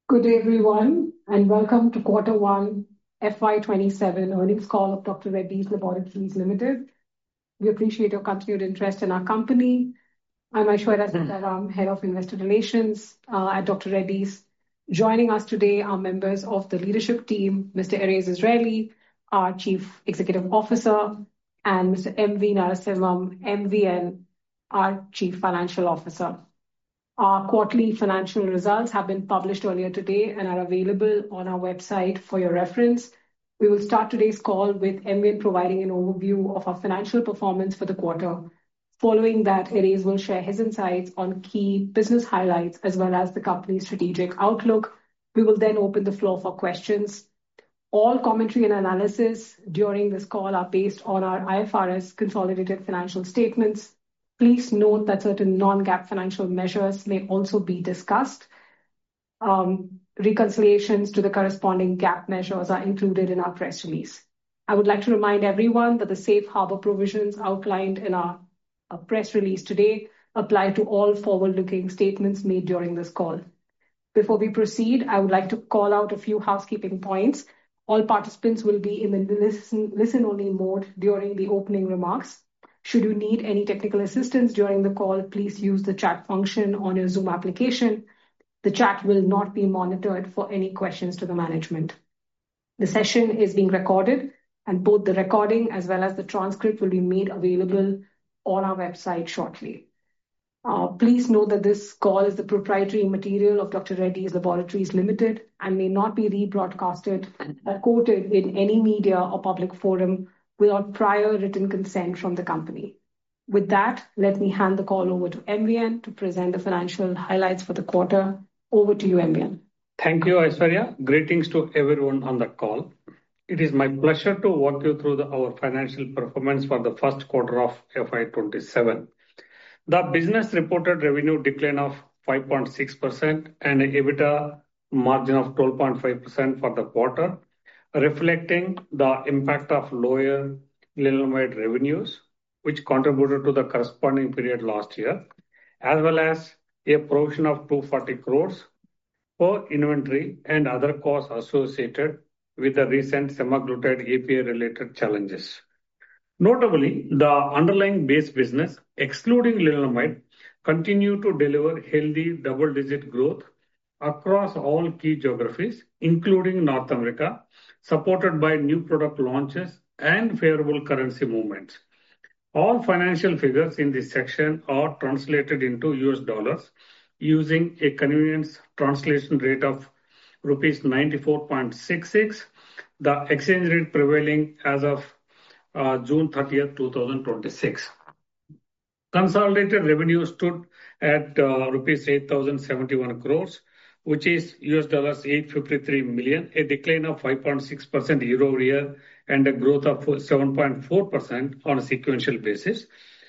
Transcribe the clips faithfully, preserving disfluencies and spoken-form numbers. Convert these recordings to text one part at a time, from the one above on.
Good day, everyone, and welcome to Quarter One F Y twenty-seven earnings call of Doctor Reddy's Laboratories Limited. We appreciate your continued interest in our company. I'm Aishwarya Sitaram, Head of Investor Relations uh, at Doctor Reddy's. Joining us today are members of the leadership team, Mister Erez Israeli, our Chief Executive Officer, and Mister M V Narasimham, M V N, our Chief Financial Officer. Our quarterly financial results have been published earlier today and are available on our website for your reference. We will start today's call with M V N providing an overview of our financial performance for the quarter. Following that, Erez will share his insights on key business highlights as well as the company's strategic outlook. We will then open the floor for questions. All commentary and analysis during this call are based on our I F R S consolidated financial statements. Please note that certain non-GAAP financial measures may also be discussed. Um, reconciliations to the corresponding GAAP measures are included in our press release. I would like to remind everyone that the safe harbor provisions outlined in our, our press release today apply to all forward-looking statements made during this call. Before we proceed, I would like to call out a few housekeeping points. All participants will be in the listen, listen-only mode during the opening remarks. Should you need any technical assistance during the call, please use the chat function on your Zoom application. The chat will not be monitored for any questions to the management. The session is being recorded, and both the recording as well as the transcript will be made available on our website shortly. Uh, please note that this call is the proprietary material of Doctor Reddy's Laboratories Limited and may not be rebroadcasted or quoted in any media or public forum without prior written consent from the company. With that, let me hand the call over to M V N to present the financial highlights for the quarter. Over to you, M V N. Thank you, Aishwarya. Greetings to everyone on the call. It is my pleasure to walk you through the, our financial performance for the first quarter of F Y twenty-seven. The business reported revenue decline of five point six percent and an EBITDA margin of twelve point five percent for the quarter, reflecting the impact of lower lenalidomide revenues, which contributed to the corresponding period last year, as well as a provision of two hundred forty crores for inventory and other costs associated with the recent semaglutide A P I-related challenges. Notably, the underlying base business, excluding lenalidomide, continued to deliver healthy double-digit growth across all key geographies, including North America, supported by new product launches and favorable currency movements. All financial figures in this section are translated into U S dollars using a convenience translation rate of rupees ninety-four point six six, the exchange rate prevailing as of uh, June thirtieth, twenty twenty-six. Consolidated revenue stood at uh, rupees eight thousand seventy-one crores, which is U S dollars eight hundred fifty-three million, a decline of five point six percent year-over-year and a growth of seven point four percent on a sequential basis.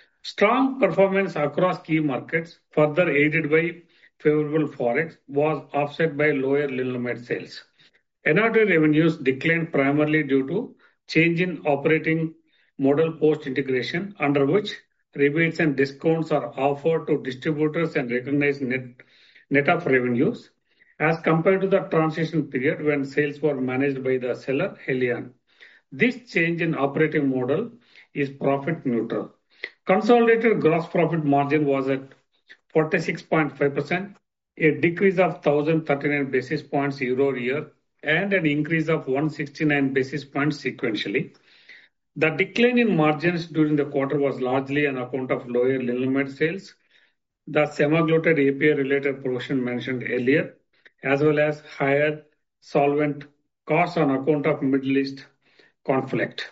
Strong performance across key markets, further aided by favorable forex, was offset by lower lenalidomide sales. N R T revenues declined primarily due to change in operating model post-integration, under which rebates and discounts are offered to distributors and recognized net, net of revenues, as compared to the transition period when sales were managed by the seller, Helion. This change in operating model is profit neutral. Consolidated gross profit margin was at forty-six point five percent, a decrease of one thousand thirty-nine basis points year-over-year and an increase of one hundred sixty-nine basis points sequentially. The decline in margins during the quarter was largely on account of lower lenalidomide sales, the semaglutide A P I-related provision mentioned earlier, as well as higher solvent costs on account of Middle East conflict.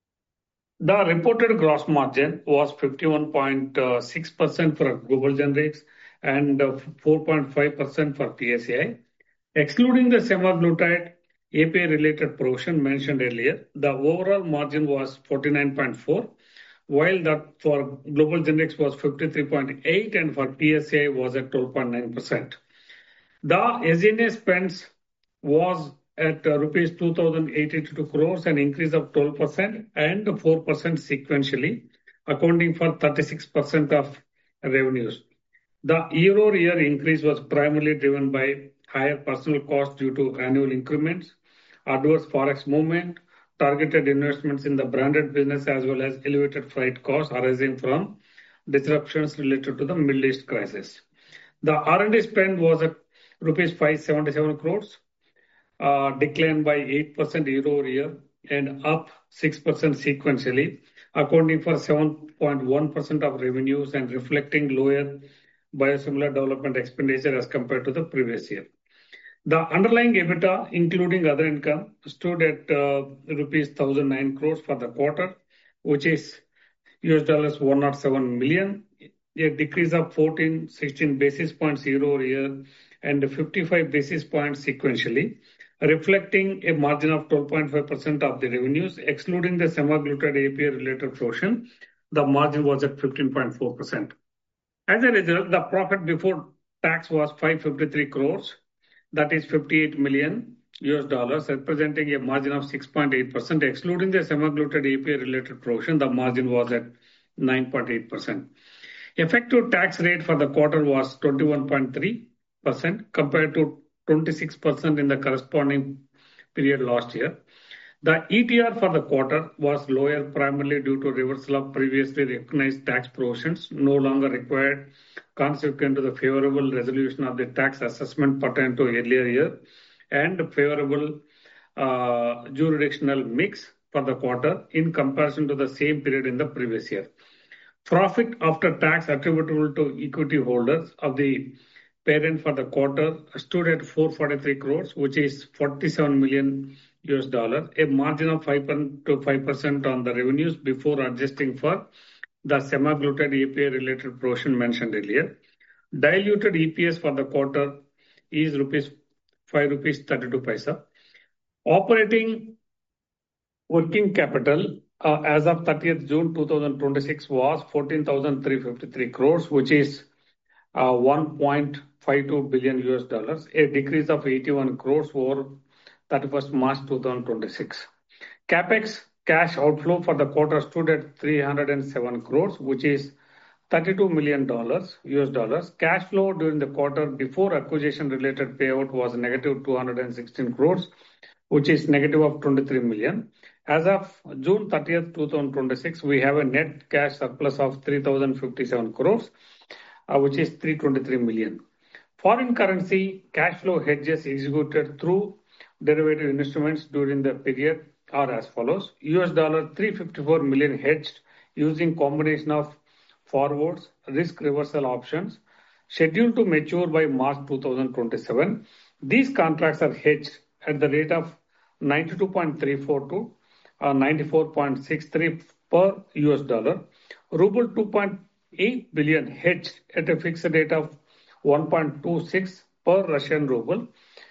The reported gross margin was fifty-one point six percent for global generics and four point five percent for P S A I. Excluding the semaglutide A P I-related provision mentioned earlier, the overall margin was forty-nine point four, while that for global generics was fifty-three point eight and for P S A I was at twelve point nine percent. The S G and A spends was at uh, rupees two thousand eighty-two crores, an increase of twelve percent and four percent sequentially, accounting for thirty-six percent of revenues. The year-over-year increase was primarily driven by higher personnel costs due to annual increments, adverse forex movement, targeted investments in the branded business, as well as elevated freight costs arising from disruptions related to the Middle East crisis. The R and D spend was at rupees five hundred seventy-seven crores, uh, declined by eight percent year-over-year and up six percent sequentially, accounting for seven point one percent of revenues and reflecting lower biosimilar development expenditure as compared to the previous year. The underlying EBITDA, including other income, stood at uh, rupees one thousand nine crores for the quarter, which is U S dollars one hundred seven million, a decrease of fourteen, sixteen basis points year-over-year and fifty-five basis points sequentially, reflecting a margin of twelve point five percent of the revenues. Excluding the semaglutide A P I-related portion, the margin was at fifteen point four percent. As a result, the profit before tax was five hundred fifty-three crores, that is fifty-eight million U S dollars, representing a margin of six point eight percent. Excluding the semaglutide A P I-related portion, the margin was at nine point eight percent. Effective tax rate for the quarter was twenty-one point three percent compared to twenty-six percent in the corresponding period last year. The E T R for the quarter was lower primarily due to reversal of previously recognized tax provisions no longer required consequent to the favorable resolution of the tax assessment pertaining to earlier year and favorable uh, jurisdictional mix for the quarter in comparison to the same period in the previous year. Profit after tax attributable to equity holders of the parent for the quarter stood at four hundred forty-three crores, which is forty-seven million U S dollars, a margin of five to five percent on the revenues before adjusting for the semaglutide A P I-related portion mentioned earlier. Diluted E P S for the quarter is rupees five rupees thirty-two paisa. Operating working capital uh, as of thirtieth June twenty twenty-six was fourteen thousand three hundred fifty-three crores, which is uh, one point five two billion U S dollars, a decrease of eighty-one crores over thirty-first March twenty twenty-six. Capex cash outflow for the quarter stood at three hundred seven crores, which is thirty-two million dollars U S dollars. Cash flow during the quarter before acquisition related payout was negative two hundred sixteen crores, which is negative of twenty-three million. As of June thirtieth twenty twenty-six, we have a net cash surplus of three thousand fifty-seven crores, uh, which is three hundred twenty-three million. Foreign currency cash flow hedges executed through derivative instruments during the period are as follows: U S dollar three hundred fifty-four million hedged using combination of forwards, risk reversal options, scheduled to mature by March twenty twenty-seven. These contracts are hedged at the rate of ninety-two point three four to uh, ninety-four point six three per U S dollar. Ruble two point eight billion hedged at a fixed rate of one point two six per Russian ruble,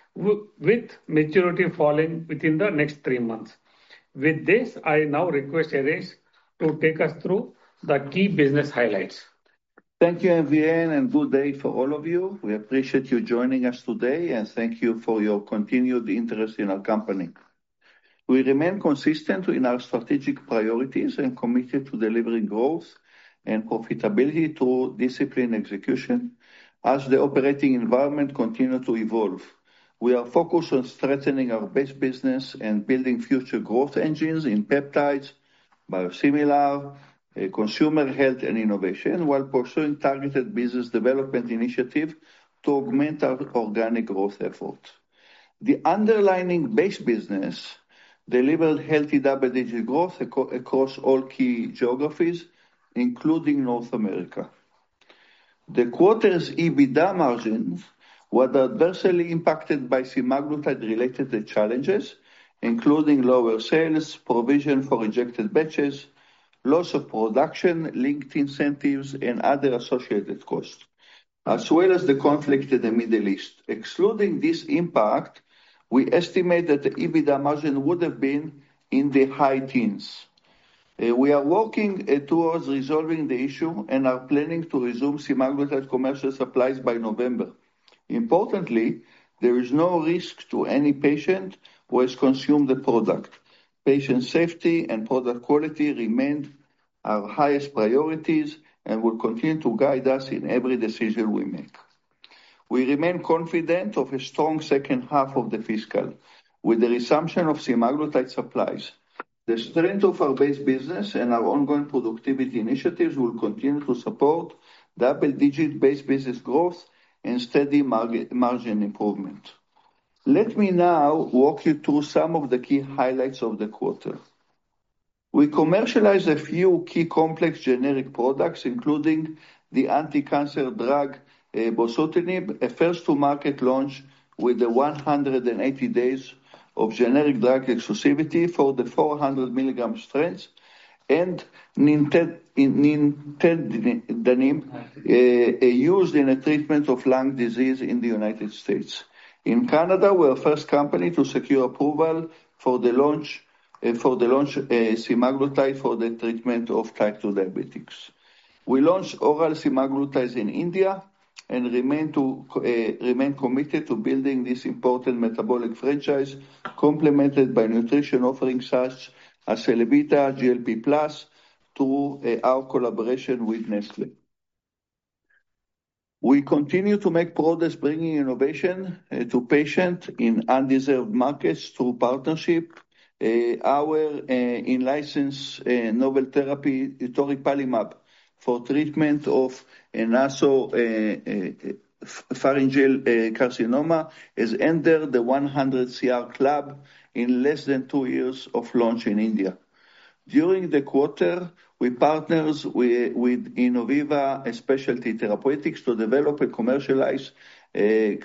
with maturity falling within the next three months. With this, I now request Eresh to take us through the key business highlights. Thank you, M V N, and good day for all of you. We appreciate you joining us today, and thank you for your continued interest in our company. We remain consistent in our strategic priorities and committed to delivering growth and profitability through disciplined execution as the operating environment continues to evolve. We are focused on strengthening our base business and building future growth engines in peptides, biosimilar, uh, consumer health and innovation, while pursuing targeted business development initiatives to augment our organic growth efforts. The underlying base business delivered healthy double-digit growth ac- across all key geographies, including North America. The quarter's EBITDA margins were adversely impacted by semaglutide-related challenges, including lower sales, provision for rejected batches, loss of production, linked incentives, and other associated costs, as well as the conflict in the Middle East. Excluding this impact, we estimate that the EBITDA margin would have been in the high teens. Uh, we are working uh, towards resolving the issue and are planning to resume semaglutide commercial supplies by November. Importantly, there is no risk to any patient who has consumed the product. Patient safety and product quality remain our highest priorities and will continue to guide us in every decision we make. We remain confident of a strong second half of the fiscal, with the resumption of semaglutide supplies. The strength of our base business and our ongoing productivity initiatives will continue to support double-digit base business growth and steady margin improvement. Let me now walk you through some of the key highlights of the quarter. We commercialized a few key complex generic products, including the anti-cancer drug bosutinib, a first-to-market launch with the one hundred eighty days of generic drug exclusivity for the four hundred milligram strength, and nintedanib, uh, used in a treatment of lung disease in the United States. In Canada, we are the first company to secure approval for the launch uh, for the launch uh, semaglutide for the treatment of type two diabetics. We launched oral semaglutide in India and remain to uh, remain committed to building this important metabolic franchise, complemented by nutrition offerings such as Elevita, G L P plus, through uh, our collaboration with Nestle. We continue to make progress bringing innovation uh, to patients in undeserved markets through partnership. Uh, our uh, in-license uh, novel therapy, toripalimab, for treatment of nasopharyngeal uh, carcinoma, has entered the one hundred C R club in less than two years of launch in India. During the quarter, we partnered with, with Innoviva Specialty Therapeutics to develop and commercialize uh,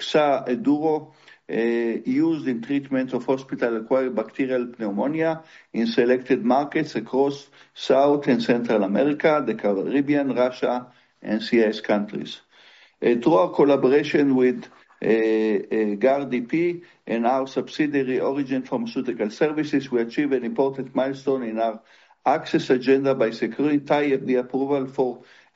Xaduro, uh, used in treatment of hospital-acquired bacterial pneumonia in selected markets across South and Central America, the Caribbean, Russia, and C I S countries. Uh, through our collaboration with uh, uh, G A R D P and our subsidiary Origin Pharmaceutical Services, we achieved an important milestone in our access agenda by securing Thai F D A approval for uh,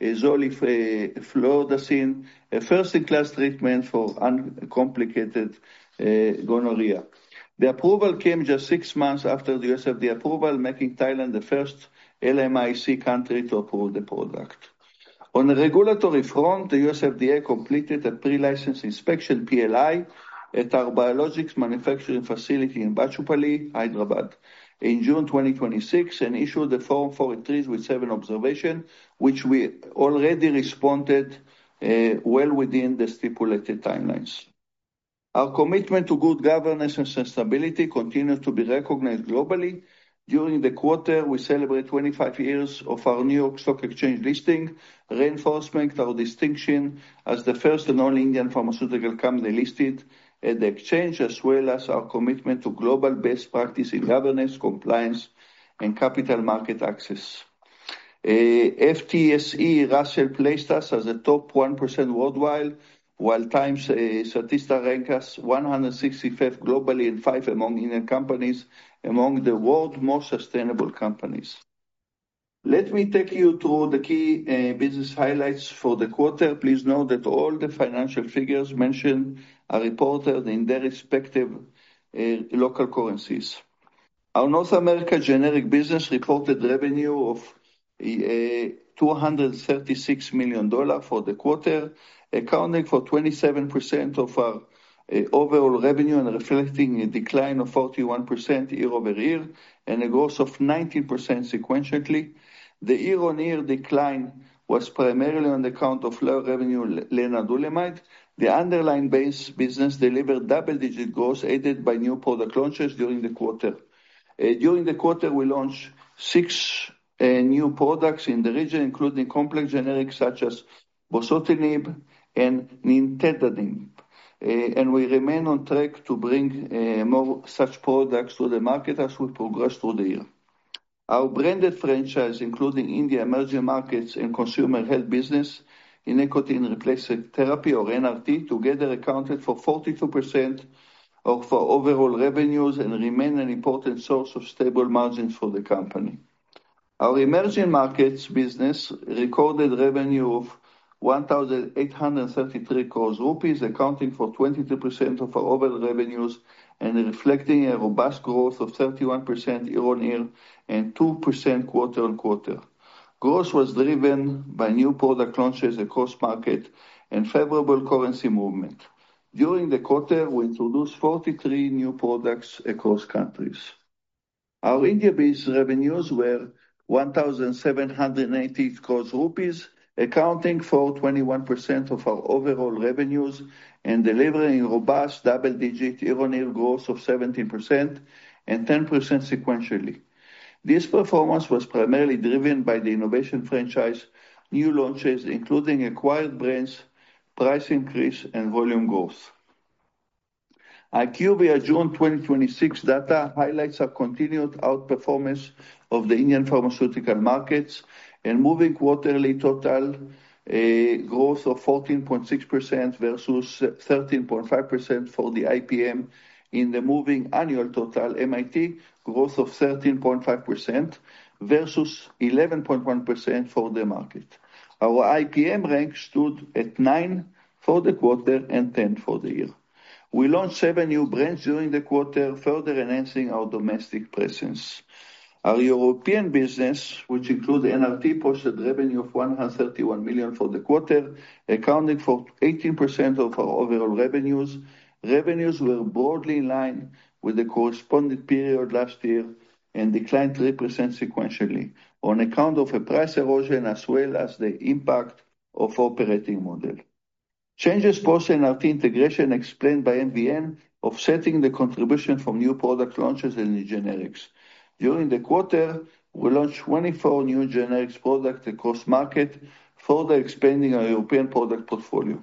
zoliflodacin, a first-in-class treatment for uncomplicated uh, gonorrhea. The approval came just six months after the U S F D A approval, making Thailand the first L M I C country to approve the product. On the regulatory front, the U S F D A completed a pre-license inspection, P L I, at our biologics manufacturing facility in Bachupally, Hyderabad, in June twenty twenty-six, and issued the Form four eighty-three with seven observations, which we already responded uh, well within the stipulated timelines. Our commitment to good governance and sustainability continues to be recognized globally. During the quarter, we celebrate twenty-five years of our New York Stock Exchange listing, reinforcing our distinction as the first and only Indian pharmaceutical company listed at the exchange, as well as our commitment to global best practice in governance, compliance, and capital market access. Uh, F T S E Russell placed us as a top one percent worldwide, while Times uh, Statista ranks us one hundred sixty-fifth globally and five among Indian companies among the world's most sustainable companies. Let me take you through the key uh, business highlights for the quarter. Please note that all the financial figures mentioned are reported in their respective uh, local currencies. Our North America generic business reported revenue of uh, two hundred thirty-six million dollars for the quarter, accounting for twenty-seven percent of our uh, overall revenue and reflecting a decline of forty-one percent year over year and a growth of nineteen percent sequentially. The year-on-year decline was primarily on account of low revenue lenalidomide. The underlying base business delivered double-digit growth aided by new product launches during the quarter. Uh, during the quarter, we launched six uh, new products in the region, including complex generics such as bosutinib and nintedanib. Uh, and we remain on track to bring uh, more such products to the market as we progress through the year. Our branded franchise, including India, emerging markets, and consumer health business in nicotine replacement therapy, or N R T, together accounted for forty-two percent of our overall revenues and remain an important source of stable margins for the company. Our emerging markets business recorded revenue of one thousand eight hundred thirty-three crores rupees, accounting for twenty-two percent of our overall revenues and reflecting a robust growth of thirty-one percent year-on-year and two percent quarter-on-quarter. Growth was driven by new product launches across market and favorable currency movement. During the quarter, we introduced forty-three new products across countries. Our India-based revenues were one thousand seven hundred eighty crores rupees, accounting for twenty-one percent of our overall revenues and delivering robust double-digit year-on-year growth of seventeen percent and ten percent sequentially. This performance was primarily driven by the innovation franchise, new launches, including acquired brands, price increase, and volume growth. IQVIA June twenty twenty-six data highlights our continued outperformance of the Indian pharmaceutical markets and moving quarterly total uh, growth of fourteen point six percent versus thirteen point five percent for the I P M. In the moving annual total, M I T growth of thirteen point five percent versus eleven point one percent for the market. Our I P M rank stood at nine for the quarter and ten for the year. We launched seven new brands during the quarter, further enhancing our domestic presence. Our European business, which includes N R T, posted revenue of one hundred thirty-one million for the quarter, accounting for eighteen percent of our overall revenues. Revenues were broadly in line with the corresponding period last year and declined three percent sequentially on account of a price erosion as well as the impact of operating model. Changes post N R T integration explained by M V N, offsetting the contribution from new product launches and new generics. During the quarter, we launched twenty-four new generics products across market, further expanding our European product portfolio.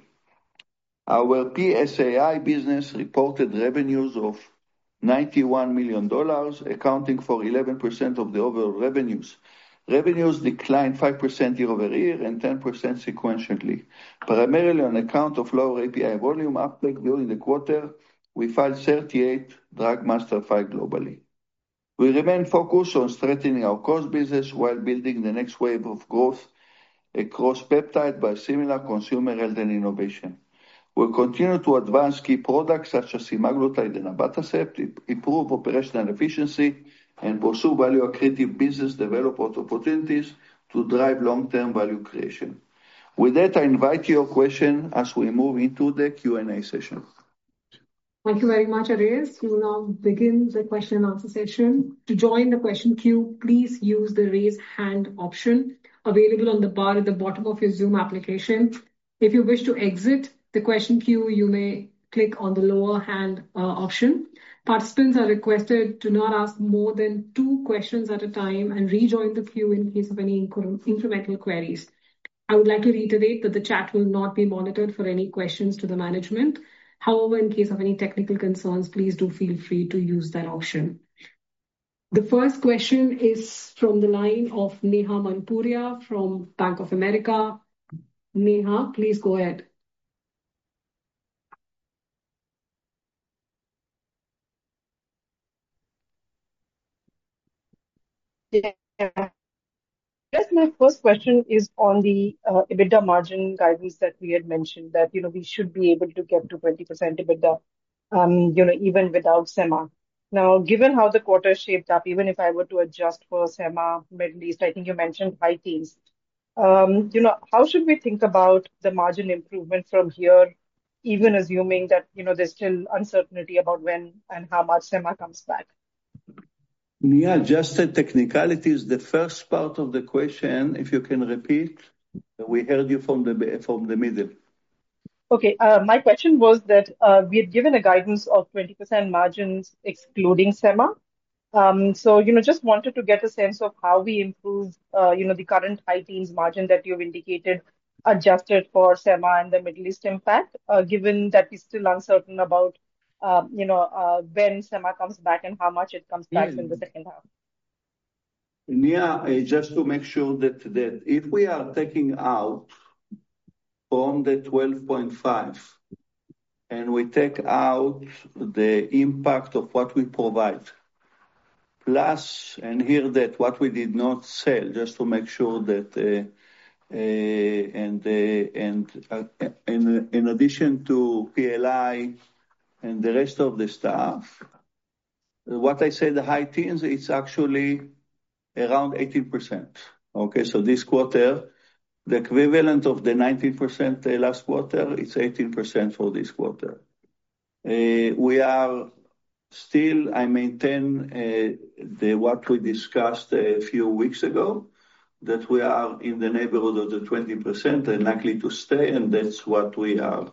Our P S A I business reported revenues of ninety-one million dollars, accounting for eleven percent of the overall revenues. Revenues declined five percent year-over-year and ten percent sequentially, primarily on account of lower A P I volume uptake during the quarter. We filed thirty-eight drug master files globally. We remain focused on strengthening our cost business while building the next wave of growth across peptide, biosimilar, consumer health, and innovation. We'll continue to advance key products such as semaglutide and abatacept, improve operational efficiency, and pursue value-accretive business development opportunities to drive long-term value creation. With that, I invite your question as we move into the Q and A session. Thank you very much, Erez. We will now begin the question and answer session. To join the question queue, please use the raise hand option available on the bar at the bottom of your Zoom application. If you wish to exit the question queue, you may click on the lower hand uh, option. Participants are requested to not ask more than two questions at a time and rejoin the queue in case of any incremental queries. I would like to reiterate that the chat will not be monitored for any questions to the management. However, in case of any technical concerns, please do feel free to use that option. The first question is from the line of Neha Manpuria from Bank of America. Neha, please go ahead. Yeah. Yes, my first question is on the uh, EBITDA margin guidance that we had mentioned that, you know, we should be able to get to twenty percent EBITDA, um, you know, even without SEMA. Now, given how the quarter shaped up, even if I were to adjust for SEMA, Middle East, I think you mentioned high teens. Um, you know, how should we think about the margin improvement from here, even assuming that, you know, there's still uncertainty about when and how much SEMA comes back? Yeah, just a technicalities. The first part of the question, if you can repeat, we heard you from the from the middle. Okay, uh, my question was that uh, we had given a guidance of twenty percent margins excluding SEMA. Um, so, you know, just wanted to get a sense of how we improve, uh, you know, the current high teens margin that you've indicated, adjusted for SEMA and the Middle East impact, uh, given that we're still uncertain about, uh, you know, uh, when SEMA comes back and how much it comes back Yeah. in the second half. Yeah, uh, just to make sure that, that if we are taking out from the twelve point five and we take out the impact of what we provide, plus, and here that what we did not sell, just to make sure that, uh, uh, and uh, and uh, in, in addition to P L I and the rest of the stuff, what I said, the high teens, it's actually around eighteen percent. Okay, so this quarter, the equivalent of the nineteen percent last quarter, it's eighteen percent for this quarter. We are still, I maintain the what we discussed a few weeks ago, that we are in the neighborhood of the twenty percent and likely to stay, and that's what we are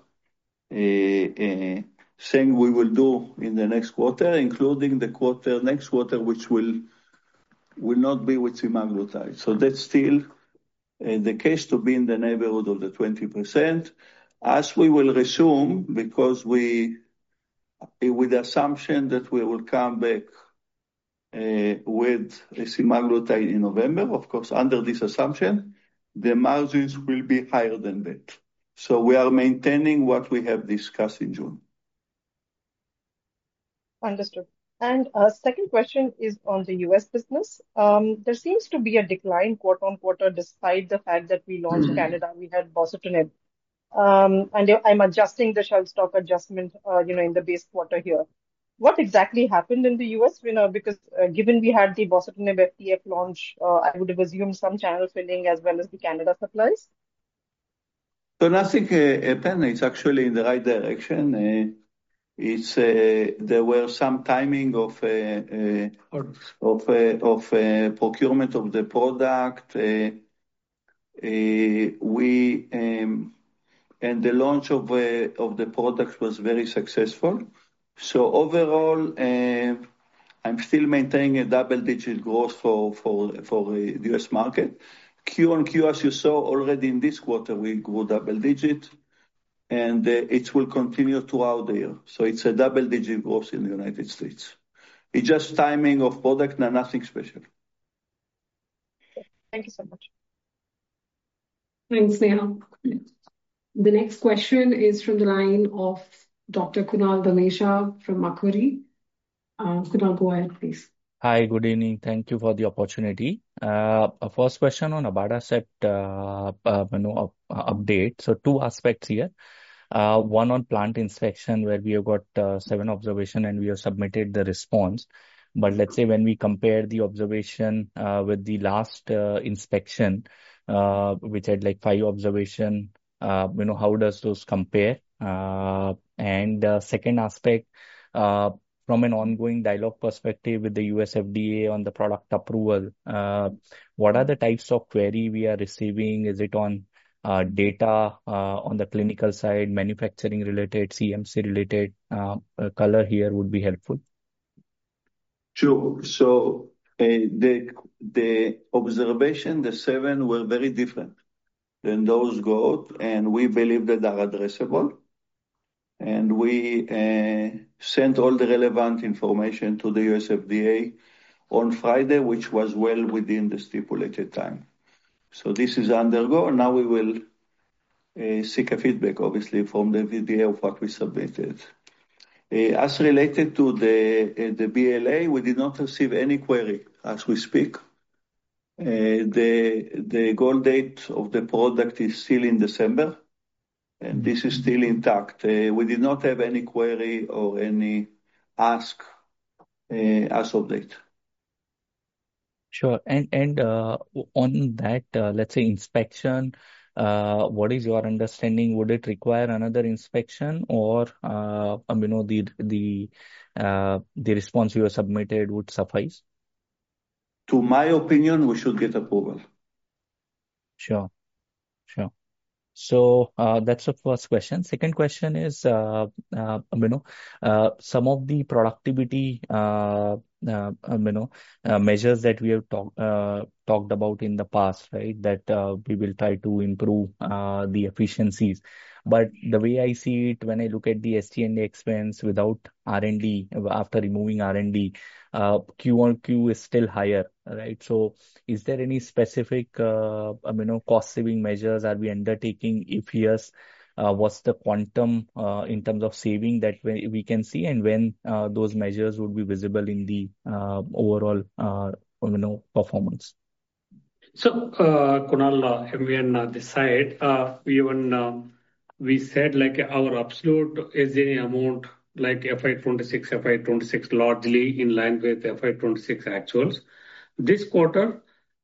saying we will do in the next quarter, including the quarter, next quarter, which will not be with semaglutide. So that's still the case, to be in the neighborhood of the twenty percent. As we will resume, because we, with the assumption that we will come back with a semaglutide in November, of course, under this assumption, the margins will be higher than that. So we are maintaining what we have discussed in June. Understood. And uh, second question is on the U S business. Um, there seems to be a decline quarter on quarter, despite the fact that we launched Canada, we had bosutinib. Um, and I'm adjusting the shelf stock adjustment, uh, you know, in the base quarter here. What exactly happened in the U S? You know, because uh, given we had the bosutinib F T F launch, uh, I would have assumed some channel filling as well as the Canada supplies. So nothing uh, happened. It's actually in the right direction. Uh, It's uh, there were some timing of uh, uh, of uh, of uh, procurement of the product. Uh, uh, we um, and the launch of uh, of the product was very successful. So overall, uh, I'm still maintaining a double-digit growth for for for uh, the U S market. Q on Q, as you saw already in this quarter, we grew double-digit. And uh, it will continue throughout the year. So it's a double-digit growth in the United States. It's just timing of product, and nothing special. Thank you so much. Thanks, Neha. The next question is from the line of Doctor Kunal Dhamesha from Macquarie. Uh, Kunal, go ahead, please. Hi, good evening. Thank you for the opportunity. Uh, first question on Abatacept, uh, uh, you know, uh, update. So two aspects here. Uh, one on plant inspection, where we have got uh, seven observation and we have submitted the response. But let's say when we compare the observation uh, with the last uh, inspection, uh, which had like five observation, uh, you know, how does those compare? Uh, and uh, second aspect, uh, from an ongoing dialogue perspective with the U S F D A on the product approval, uh, what are the types of query we are receiving? Is it on Uh, data uh, on the clinical side, manufacturing related, C M C related? Uh, uh, color here would be helpful. Sure. So uh, the the observation, the seven were very different than those got, and we believe that they are addressable. And we uh, sent all the relevant information to the U S F D A on Friday, which was well within the stipulated time. So this is undergo. Now we will Uh, seek a feedback, obviously, from the V D A of what we submitted. Uh, as related to the uh, the B L A, we did not receive any query as we speak. Uh, the the goal date of the product is still in December, and this is still intact. Uh, we did not have any query or any ask uh, as of date. Sure. And and uh, on that, uh, let's say inspection, uh, what is your understanding? Would it require another inspection, or uh, um, you know, the the uh, the response you have submitted would suffice? To my opinion, we should get approval. Sure, sure. So uh, that's the first question. Second question is, uh, uh, you know, uh, some of the productivity, uh, uh, um, you know, uh, measures that we have talked uh, talked about in the past, right? That uh, we will try to improve uh, the efficiencies. But the way I see it, when I look at the S G and A expense without R and D, after removing R and D, uh, Q on Q is still higher, right? So is there any specific, uh, you know, cost saving measures are we undertaking? If yes, uh, what's the quantum uh, in terms of saving that we, we can see, and when uh, those measures would be visible in the uh, overall, uh, you know, performance? So, uh, Kunal, uh, M V N uh, this side, uh, even uh, we said like our absolute S G and A amount, like F Y twenty-six, F Y twenty-six, largely in line with F Y twenty-six actuals. This quarter,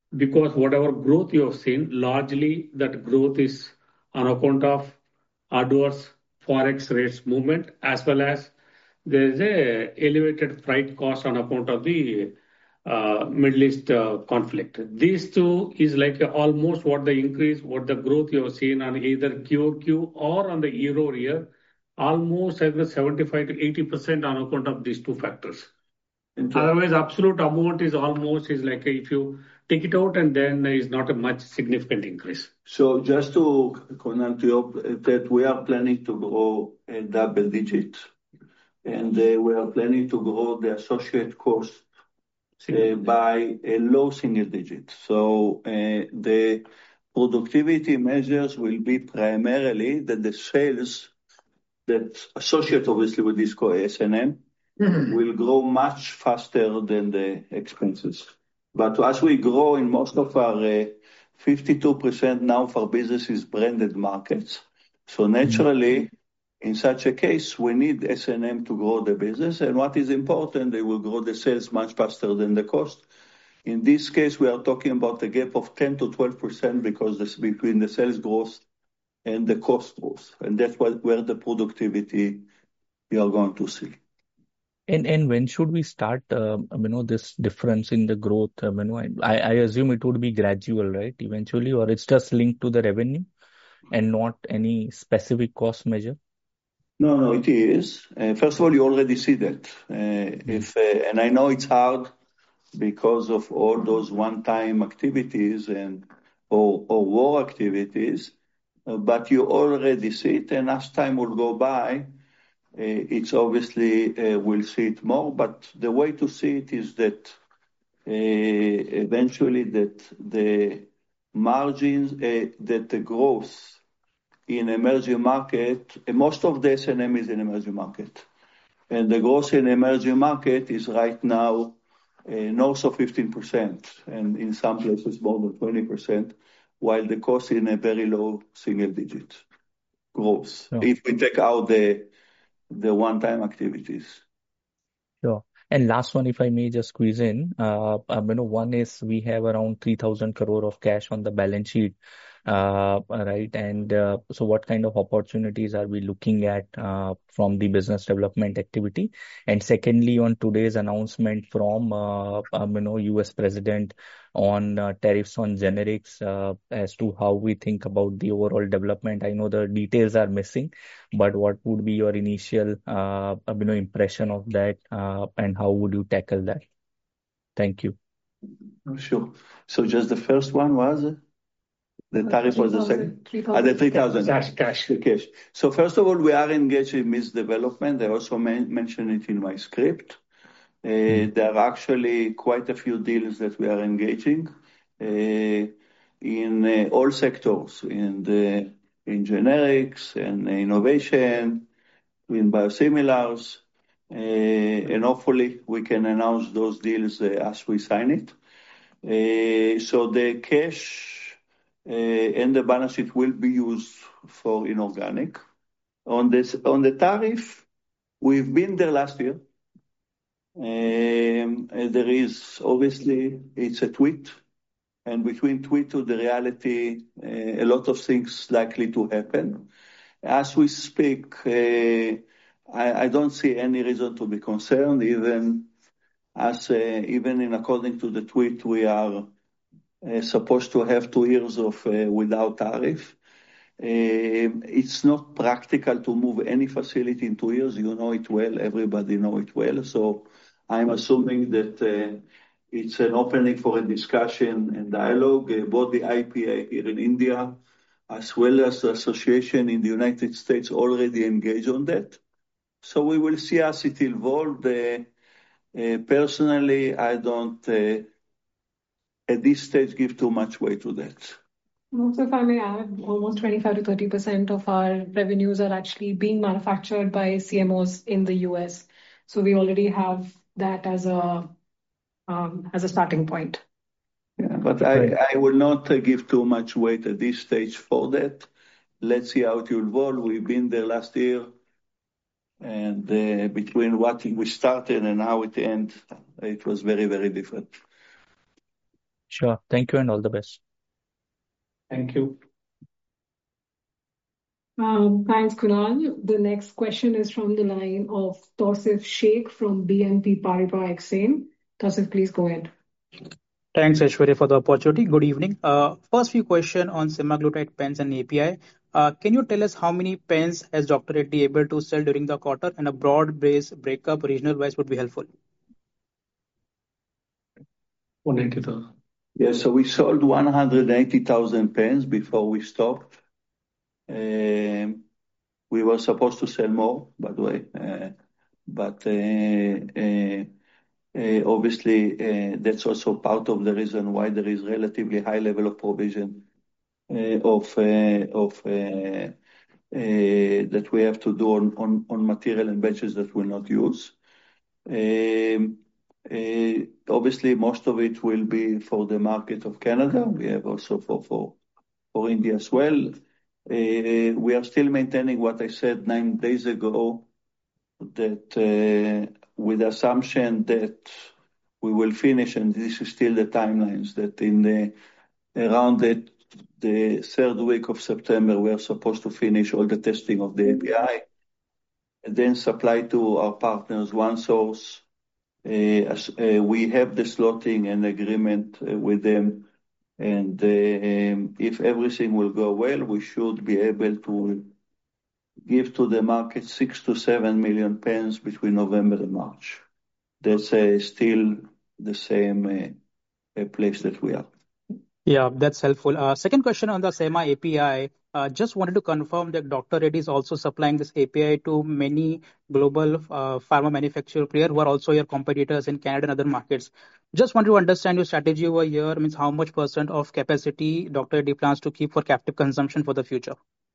because whatever growth you have seen, largely that growth is on account of adverse forex rates movement, as well as there is a elevated freight cost on account of the uh, Middle East uh, conflict. These two is like almost what the increase, what the growth you have seen on either Q O Q or on the year over year, almost at the seventy-five to eighty percent on account of these two factors. Otherwise, absolute amount is almost is like if you take it out and then is not a much significant increase. So just to comment to you that we are planning to grow a double digit, and uh, we are planning to grow the associate cost uh, by a low single digit. So uh, the productivity measures will be primarily that the sales that associate obviously with this S and M mm-hmm. will grow much faster than the expenses. But as we grow in most of our uh, fifty-two percent now of our business is branded markets. So naturally, mm-hmm. in such a case, we need S and M to grow the business. And what is important, they will grow the sales much faster than the cost. In this case, we are talking about a gap of ten to twelve percent because this between the sales growth and the cost growth. And that's what, where the productivity you are going to see. And and when should we start, uh, you know, this difference in the growth? Uh, you know, I, I assume it would be gradual, right, eventually, or it's just linked to the revenue and not any specific cost measure? No, no, it is. Uh, first of all, you already see that. Uh, mm-hmm. If uh, and I know it's hard because of all those one-time activities and or, or war activities, uh, but you already see it, and as time will go by, Uh, it's obviously, uh, we'll see it more, but the way to see it is that uh, eventually that the margins, uh, that the growth in emerging market, uh, most of the S and M is in emerging market. And the growth in emerging market is right now uh, north of fifteen percent, and in some places more than twenty percent, while the cost in a very low single digit growth. Oh. If we take out the the one-time activities. Sure. And last one, if I may just squeeze in, uh, um, you know, one is we have around three thousand crore of cash on the balance sheet, uh, right? And uh, so what kind of opportunities are we looking at uh, from the business development activity? And secondly, on today's announcement from, uh, um, you know, U S President on uh, tariffs on generics, uh, as to how we think about the overall development. I know the details are missing, but what would be your initial, uh, you know, impression of that, uh, and how would you tackle that? Thank you. Sure. So just the first one was the tariff was the second? Ah, the three thousand. Cash, cash. The cash. So first of all, we are engaged in this development. I also man- mentioned it in my script. Uh, mm. There are actually quite a few deals that we are engaging uh, in uh, all sectors, in the in generics and innovation, in biosimilars, uh, and hopefully we can announce those deals uh, as we sign it. Uh, so the cash uh, and the balance sheet will be used for inorganic. On this, on the tariff, we've been there last year. Um, there is obviously it's a tweet, and between tweet to the reality, uh, a lot of things likely to happen. As we speak, uh, I, I don't see any reason to be concerned. Even as uh, even in according to the tweet, we are uh, supposed to have two years of uh, without tariff. Uh, it's not practical to move any facility in two years. You know it well. Everybody know it well. So I'm assuming that uh, it's an opening for a discussion and dialogue. Uh, both the I P A here in India, as well as the association in the United States, already engaged on that. So we will see as it evolves. Uh, uh, personally, I don't, uh, at this stage, give too much weight to that. Also, if I may add, almost twenty-five to thirty percent of our revenues are actually being manufactured by C M Os in the U S. So we already have that as a um, as a starting point. Yeah, but I, I will not uh, give too much weight at this stage for that. Let's see how it will evolve. We've been there last year, and uh, between what we started and how it ended, it was very, very different. Sure. Thank you and all the best. Thank you. Um, thanks, Kunal. The next question is from the line of Tausif Sheikh from B N P Paribas Exane. Tausif, please go ahead. Thanks, Aishwarya, for the opportunity. Good evening. Uh, first few question on semaglutide pens and A P I. Uh, can you tell us how many pens has Doctor Reddy able to sell during the quarter, and a broad base breakup regional wise would be helpful. one hundred eighty thousand. Yeah, so we sold one hundred eighty thousand pens before we stopped. Um, we were supposed to sell more, by the way, uh, but uh, uh, uh, obviously uh, that's also part of the reason why there is relatively high level of provision uh, of uh, of uh, uh, that we have to do on, on, on material and batches that we'll not use. Um, uh, obviously, most of it will be for the market of Canada. We have also for for, for India as well. Uh, we are still maintaining what I said nine days ago, that uh, with the assumption that we will finish, and this is still the timelines, that in the around the, the third week of September, we are supposed to finish all the testing of the A P I, and then supply to our partners one source. Uh, as, uh, we have the slotting and agreement uh, with them, and uh, um, if everything will go well, we should be able to give to the market six to seven million pens between November and March. That's uh, still the same uh, place that we are. Yeah, that's helpful. Uh, second question on the SEMA A P I. Uh, just wanted to confirm that Doctor Reddy is also supplying this A P I to many global uh, pharma manufacturer players who are also your competitors in Canada and other markets. Just wanted to understand your strategy over here. Means how much percent of capacity Doctor Reddy plans to keep for captive consumption for the future?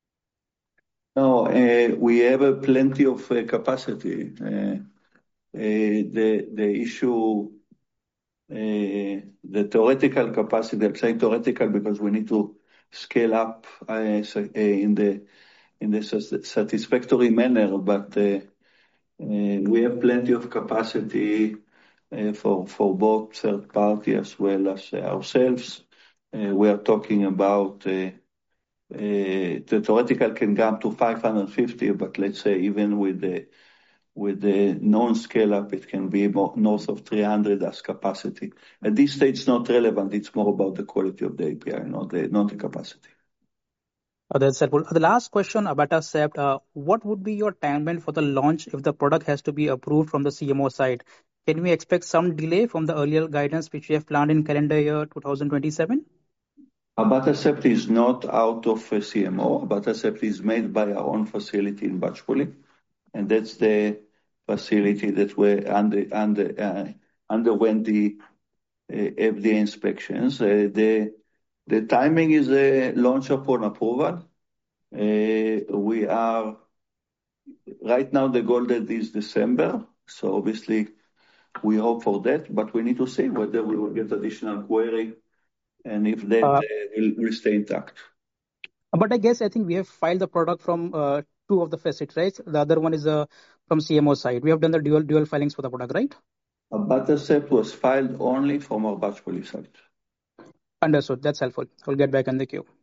No, uh, we have uh, plenty of uh, capacity. Uh, uh, the the issue, uh, the theoretical capacity. I'm saying theoretical because we need to scale up uh, so, uh, in the in the satisfactory manner. But uh, uh, we have plenty of capacity uh, for for both third party as well as uh, ourselves. Uh, we are talking about. Uh, Uh, the theoretical can go up to five hundred fifty, but let's say even with the with the non-scale up, it can be more, north of three hundred as capacity. At this stage, it's not relevant. It's more about the quality of the A P I, not the not the capacity. Oh, that's helpful. The last question about Abatacept, uh, what would be your timeline for the launch if the product has to be approved from the C M O side? Can we expect some delay from the earlier guidance which we have planned in calendar year twenty twenty-seven? Abatacept is not out of a C M O. Abatacept is made by our own facility in Batchpuli, and that's the facility that we under, under, uh, underwent the uh, F D A inspections. Uh, the the timing is a launch upon approval. Uh, we are right now, the goal date is December, so obviously we hope for that, but we need to see whether we will get additional query and if that Uh, uh, will, will stay intact. but I guess I think we have filed the product from uh, two of the facets, right? The other one is uh, from C M O side. We have done the dual dual filings for the product, right? Abatacept was filed only from our Batchpuli site. Understood. That's helpful. I'll get back in the queue.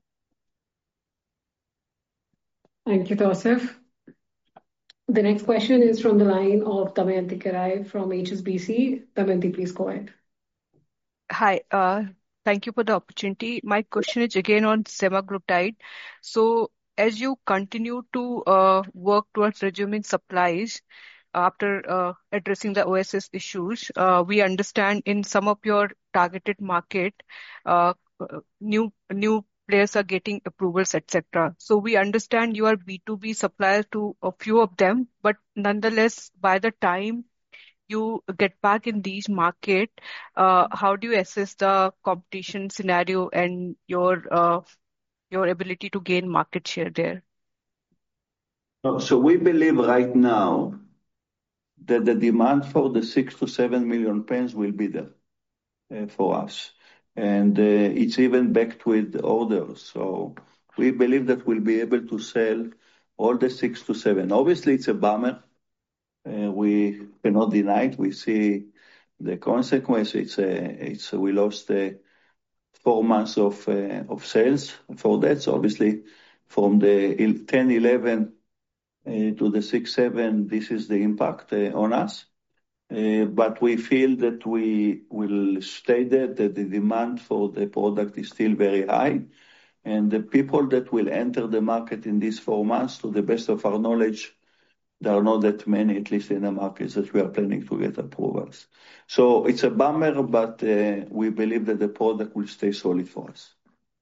Thank you, Tausif. The next question is from the line of Damayanti Kerai from H S B C. Damayanti, please go ahead. Hi, uh, thank you for the opportunity. My question is again on semaglutide. So, as you continue to uh, work towards resuming supplies after uh, addressing the O S S issues, uh, we understand in some of your targeted market, uh, uh, new new players are getting approvals, et cetera. So we understand you are B two B supplier to a few of them, but nonetheless, by the time you get back in these market, uh, how do you assess the competition scenario and your uh, your ability to gain market share there? So we believe right now that the demand for the six to seven million pens will be there uh, for us. And uh, it's even backed with orders. So we believe that we'll be able to sell all the six to seven. Obviously, it's a bummer. Uh, we cannot deny it. We see the consequence. It's a, it's a, we lost a, four months of uh, of sales for that. So obviously, from the ten eleven uh, to the six seven, this is the impact uh, on us. Uh, but we feel that we will stay there, that the demand for the product is still very high. And the people that will enter the market in these four months, to the best of our knowledge, there are not that many, at least in the markets that we are planning to get approvals. So it's a bummer, but uh, we believe that the product will stay solid for us.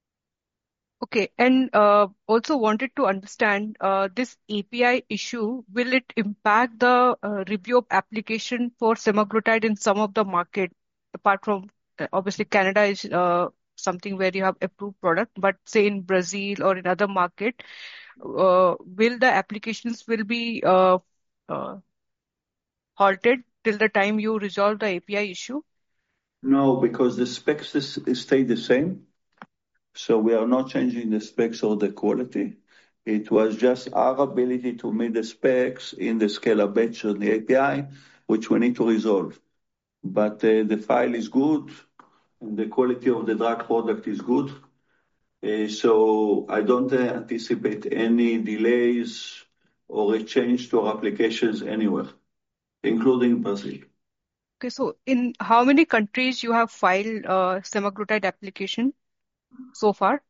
Okay, and uh, also wanted to understand uh, this A P I issue, will it impact the uh, review of application for semaglutide in some of the market, apart from uh, obviously Canada is uh, something where you have approved product, but say in Brazil or in other market, uh, will the applications will be uh, uh, halted till the time you resolve the A P I issue? No, because the specs is, stay the same. So we are not changing the specs or the quality. It was just our ability to meet the specs in the scale-up batch on the A P I, which we need to resolve. But uh, the file is good, and the quality of the drug product is good. Uh, so I don't uh, anticipate any delays or a change to our applications anywhere, including Brazil. Okay, so in how many countries you have filed uh, semaglutide application so far?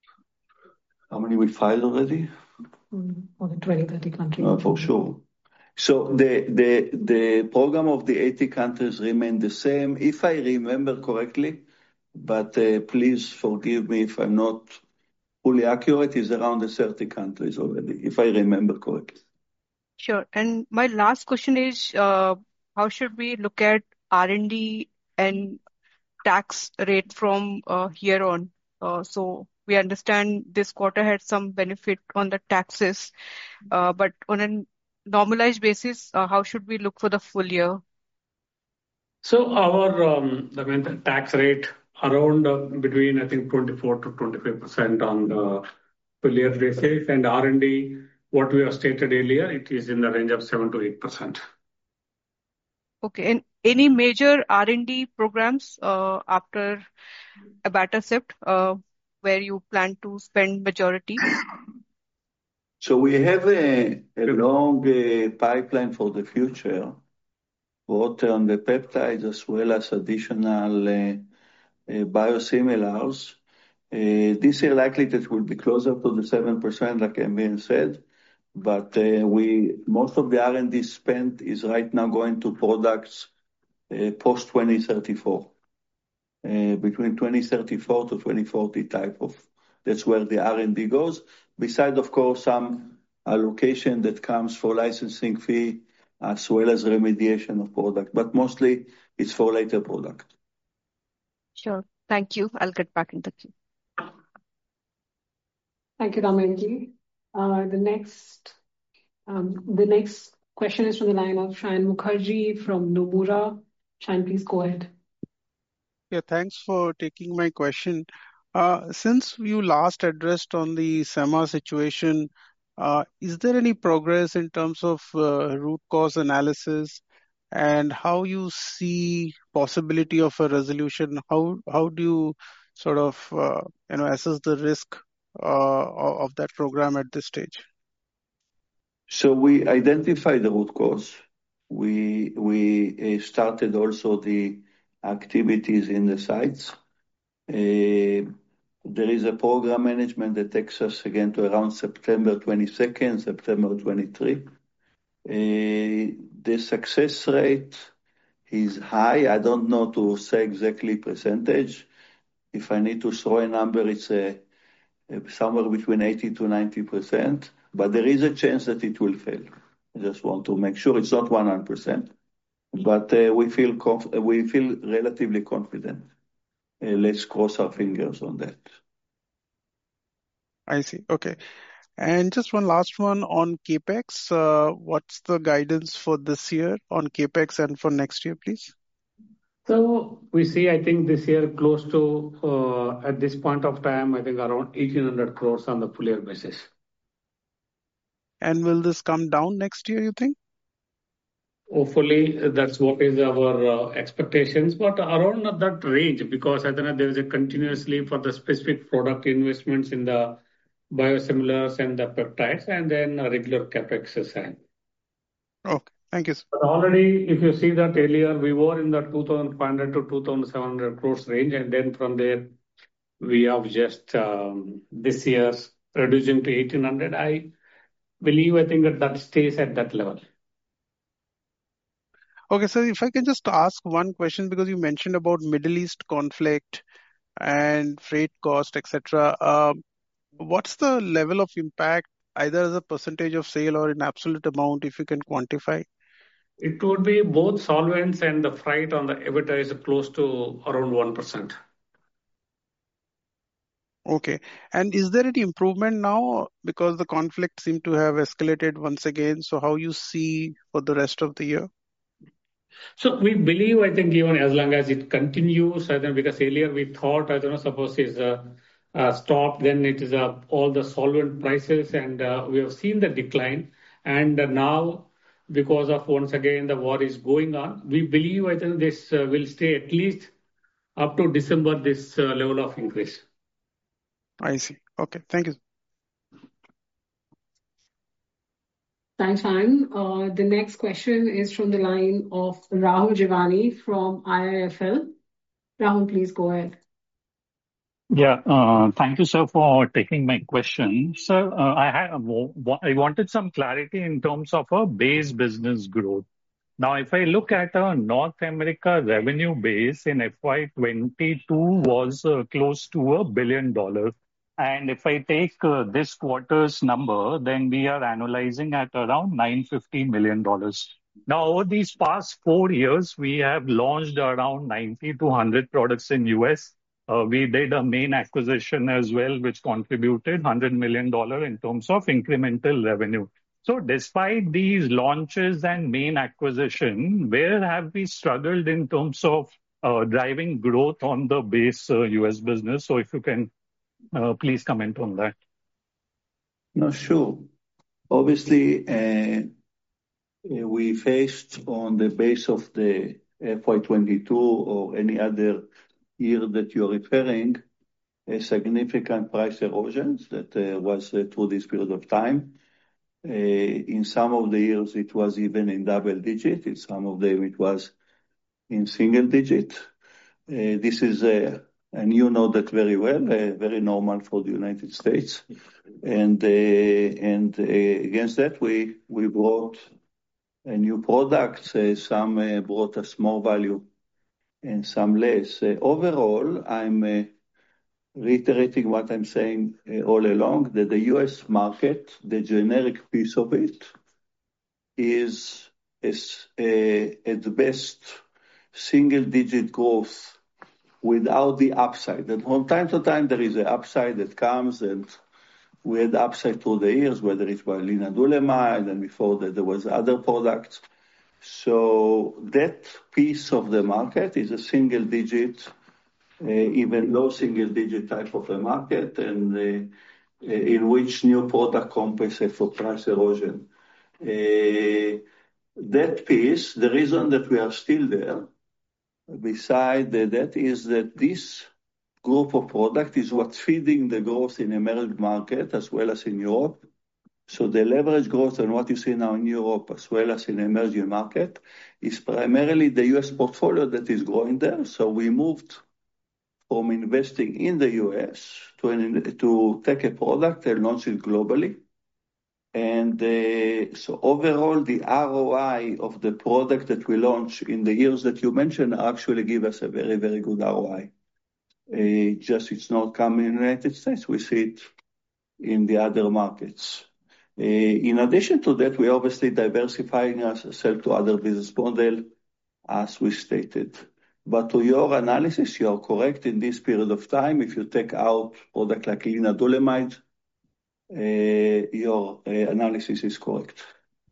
How many we filed already? Mm, more than twenty, thirty countries. Uh, for sure. So the, the, the program of the eighty countries remain the same, if I remember correctly, but uh, please forgive me if I'm not fully accurate, is around the thirty countries already, if I remember correctly. Sure. And my last question is, uh, how should we look at R and D and tax rate from uh, here on? Uh, so we understand this quarter had some benefit on the taxes, uh, but on a normalized basis, uh, how should we look for the full year? So our um, I mean the tax rate around uh, between I think twenty-four to twenty-five percent on the full year basis, and R and D, what we have stated earlier, it is in the range of seven to eight percent. Okay. And any major R and D programs uh, after abatacept uh, where you plan to spend majority? So we have a, a long uh, pipeline for the future, both on the peptides as well as additional uh, uh, biosimilars. Uh, this year likely that will be closer to the seven percent, like Emil said, but uh, we most of the R and D spent is right now going to products uh, post twenty thirty-four, uh, between twenty thirty-four to twenty forty type of. That's where the R and D goes. Besides, of course, some allocation that comes for licensing fee as well as remediation of product, but mostly it's for later product. Sure. Thank you. I'll get back in the queue. Thank you, Damayanti. Uh, the next, um, the next question is from the line of Shayan Mukherjee from Nomura. Shayan, please go ahead. Yeah, thanks for taking my question. Uh, since you last addressed on the SEMA situation, uh, is there any progress in terms of uh, root cause analysis and how you see possibility of a resolution? How how do you sort of uh, you know assess the risk uh, of that program at this stage? So we identified the root cause. We we uh, started also the activities in the sites. Uh, there is a program management that takes us again to around September twenty-second, September twenty-third. Uh, the success rate is high. I don't know to say exactly percentage. If I need to throw a number, it's a, a somewhere between eighty to ninety percent, but there is a chance that it will fail. I just want to make sure it's not one hundred percent, but uh, we feel conf- we feel relatively confident. Uh, let's cross our fingers on that. I see. Okay. And just one last one on CapEx. Uh, what's the guidance for this year on CapEx and for next year, please? So we see, I think this year close to, uh, at this point of time, I think around eighteen hundred crores on the full year basis. And will this come down next year, you think? Hopefully, that's what is our uh, expectations, but around that range, because I think there is a continuously for the specific product investments in the biosimilars and the peptides, and then a regular capex side. Okay, thank you, sir. But already, if you see that earlier, we were in the two thousand five hundred to two thousand seven hundred crores range, and then from there, we have just um, this year reducing to eighteen hundred. I believe, I think that that stays at that level. Okay, so if I can just ask one question, because you mentioned about Middle East conflict and freight cost, et cetera. Um, what's the level of impact, either as a percentage of sale or in absolute amount, if you can quantify? It would be both solvents and the freight on the EBITDA is close to around one percent. Okay. And is there any improvement now because the conflict seemed to have escalated once again? So how you see for the rest of the year? So we believe, I think, even as long as it continues, I think because earlier we thought, I don't know, suppose it's uh, uh, stopped, then it is uh, all the solvent prices, and uh, we have seen the decline. And uh, now, because of once again the war is going on, we believe, I think, this uh, will stay at least up to December, this uh, level of increase. I see. Okay. Thank you. Thanks, Anand. Uh, the next question is from the line of Rahul Jivani from I I F L. Rahul, please go ahead. Yeah, uh, thank you, sir, for taking my question. Sir, uh, I had, I wanted some clarity in terms of a base business growth. Now, if I look at a North America revenue base in F Y twenty-two was uh, close to a billion dollars. And if I take uh, this quarter's number, then we are analyzing at around nine hundred fifty million dollars. Now, over these past four years, we have launched around ninety to one hundred products in U S. Uh, we did a main acquisition as well, which contributed one hundred million dollars in terms of incremental revenue. So despite these launches and main acquisition, where have we struggled in terms of uh, driving growth on the base uh, U S business? So if you can uh, please comment on that. No, sure. Obviously, uh, we faced on the base of the F Y twenty-two or any other year that you're referring, a significant price erosions that uh, was uh, through this period of time. Uh, in some of the years, it was even in double digit. In some of them, it was in single digit. Uh, this is, uh, and you know that very well, uh, very normal for the United States. And uh, and uh, against that, we we brought a new products. Uh, some uh, brought us more value, and some less. Uh, overall, I'm uh, reiterating what I'm saying uh, all along, that the U S market, the generic piece of it, is, is uh, at best single-digit growth without the upside. And from time to time, there is an upside that comes, and we had upside through the years, whether it was lenalidomide, and before that there was other products. So that piece of the market is a single-digit, uh, even low single-digit type of a market, and uh, in which new product compensate for price erosion. Uh, that piece, the reason that we are still there, beside that, is that this group of product is what's feeding the growth in emerging market as well as in Europe. So the leverage growth and what you see now in Europe as well as in emerging market is primarily the U S portfolio that is growing there. So we moved from investing in the U S to, to take a product and launch it globally. And uh, so overall, the R O I of the product that we launch in the years that you mentioned actually give us a very, very good R O I. Uh, just it's not coming in the United States. We see it in the other markets. Uh, in addition to that, we're obviously diversifying ourselves to other business model, as we stated. But to your analysis, you are correct in this period of time. If you take out product like lenalidomide, uh, your uh, analysis is correct.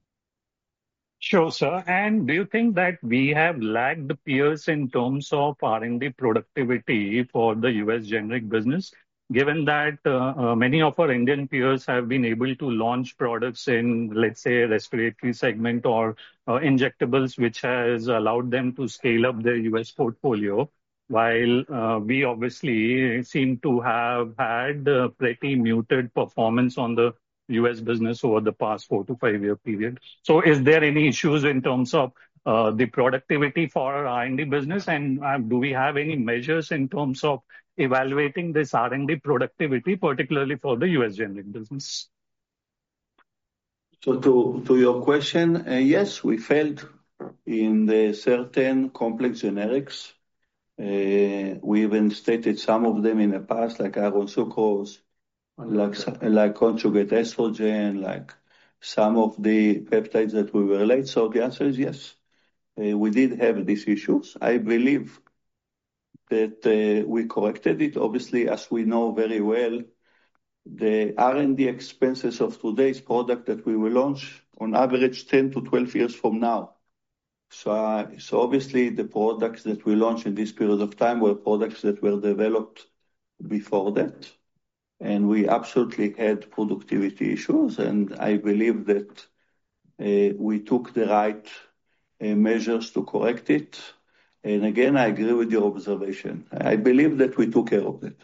Sure, sir. And do you think that we have lagged the peers in terms of R and D productivity for the U S generic business? given that uh, uh, many of our Indian peers have been able to launch products in, let's say, respiratory segment or uh, injectables, which has allowed them to scale up their U S portfolio, while uh, we obviously seem to have had uh, pretty muted performance on the U S business over the past four to five year period. So is there any issues in terms of uh, the productivity for our R and D business, and uh, do we have any measures in terms of evaluating this R and D productivity, particularly for the U S generic business? So to, to your question, uh, yes, we failed in the certain complex generics. Uh, we even stated some of them in the past, like iron sucrose, like, like conjugate estrogen, like some of the peptides that we were late. So the answer is yes. Uh, we did have these issues. I believe that uh, we corrected it. Obviously, as we know very well, the R and D expenses of today's product that we will launch on average ten to twelve years from now. So, uh, so obviously the products that we launch in this period of time were products that were developed before that. And we absolutely had productivity issues. And I believe that uh, we took the right uh, measures to correct it. And again, I agree with your observation. I believe that we took care of it.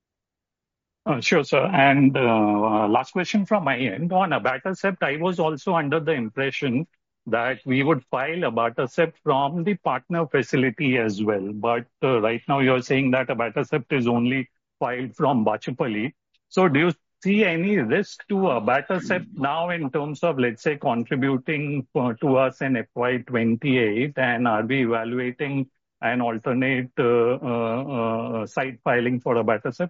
Uh, sure, sir. And uh, last question from my end. On abatacept, I was also under the impression that we would file abatacept from the partner facility as well. But uh, right now you're saying that abatacept is only filed from Bachupally. So do you see any risk to abatacept now in terms of, let's say, contributing uh, to us in F Y twenty-eight? And are we evaluating an alternate uh, uh, uh, site filing for abatacept?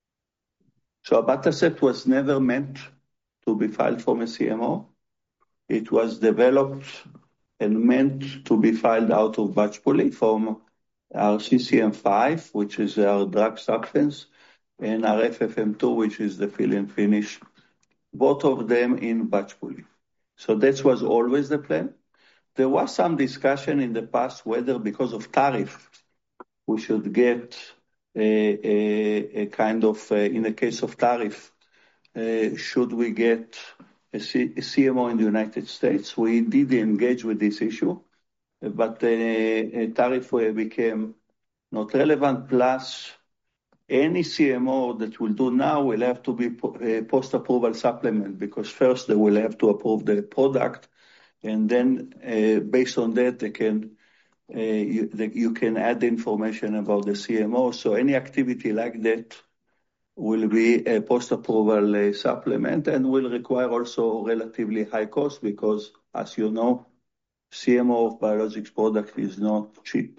So abatacept was never meant to be filed from a C M O. It was developed and meant to be filed out of Bachupally from our C C M five, which is our drug substance, and our F F M two, which is the fill and finish, both of them in Bachupally. So that was always the plan. There was some discussion in the past whether because of tariff, we should get a, a, a kind of, uh, in the case of tariff, uh, should we get a, C, a C M O in the United States? We did engage with this issue, but uh, a tariff became not relevant. Plus, any C M O that will do now will have to be a post-approval supplement, because first they will have to approve the product, and then uh, based on that they can uh, you, the, you can add information about the C M O. So any activity like that will be a post-approval uh, supplement and will require also relatively high cost, because, as you know, C M O of biologics product is not cheap.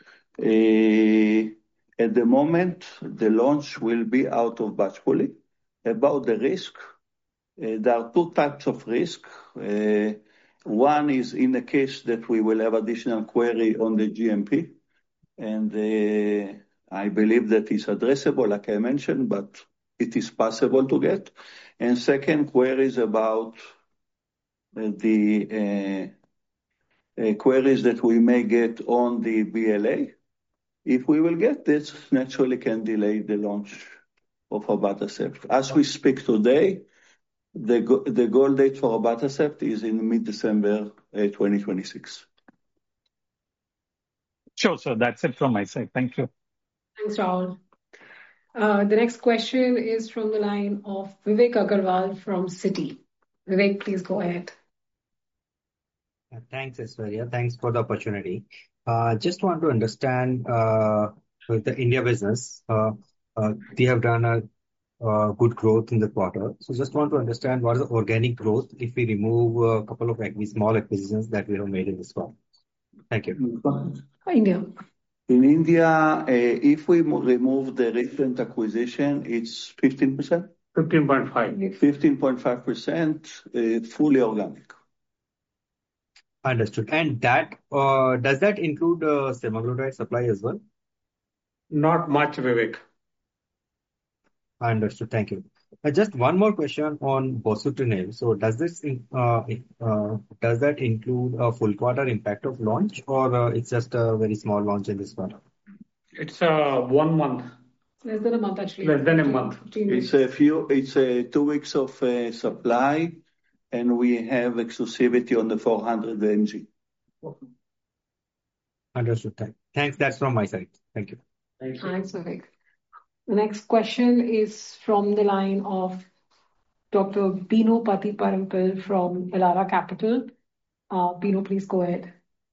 Uh, at the moment, the launch will be out of Bachupally. About the risk, uh, there are two types of risk. Uh, one is in the case that we will have additional query on the G M P, and uh, I believe that is addressable, like I mentioned, but it is possible to get. And second, queries about uh, the uh, uh, queries that we may get on the B L A. If we will get this, naturally can delay the launch of abatacept. As we speak today, the, go- the goal date for abatacept is in mid-December uh, twenty twenty-six. Sure, sir. That's it from my side. Thank you. Thanks, Rahul. Uh, the next question is from the line of Vivek Agarwal from Citi. Vivek, please go ahead. Thanks, Aishwarya. Thanks for the opportunity. Uh, just want to understand uh, with the India business, uh, uh, we have done a uh, good growth in the quarter. So just want to understand what is the organic growth if we remove a couple of acqui- small acquisitions that we have made in this quarter. Thank you. India. In India, uh, if we mo- remove the recent acquisition, it's fifteen percent, fifteen point five. fifteen point five percent, uh, fully organic. Understood. And that uh, does that include uh, semaglutide supply as well? Not much, Vivek. Understood. Thank you. Uh, just one more question on bosutinib. So does this in, uh, uh, does that include a full quarter impact of launch, or uh, it's just a very small launch in this quarter? It's uh, one month Less than a month, actually. Less than a month. It's a few. It's a two weeks of uh, supply, and we have exclusivity on the four hundred milligrams. Understood. Thanks. That's from my side. Thank you. Thank you. Thanks, Vivek. The next question is from the line of Doctor Bino Patiparampil from Elara Capital. Uh, Bino, please go ahead.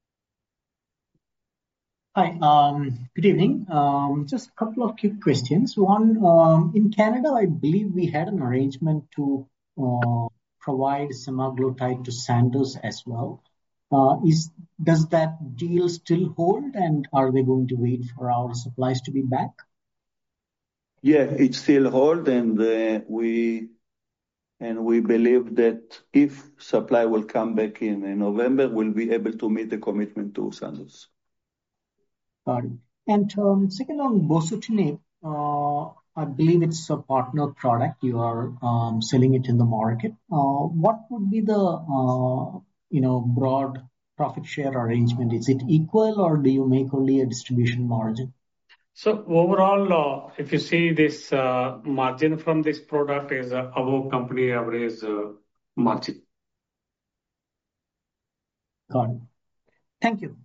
Hi, um, good evening. Um, just a couple of quick questions. One, um, in Canada, I believe we had an arrangement to uh, provide semaglutide to Sandoz as well. Uh, is does that deal still hold, and are they going to wait for our supplies to be back? Yeah, it still hold, and uh, we and we believe that if supply will come back in, in November, we'll be able to meet the commitment to Sandoz. Got it. And um, second on bosutinib, uh, I believe it's a partner product. You are um, selling it in the market. Uh, what would be the uh, you know broad profit share arrangement? Is it equal, or do you make only a distribution margin? So overall, uh, if you see this uh, margin from this product is uh, above company average uh, margin. Got it. Thank you.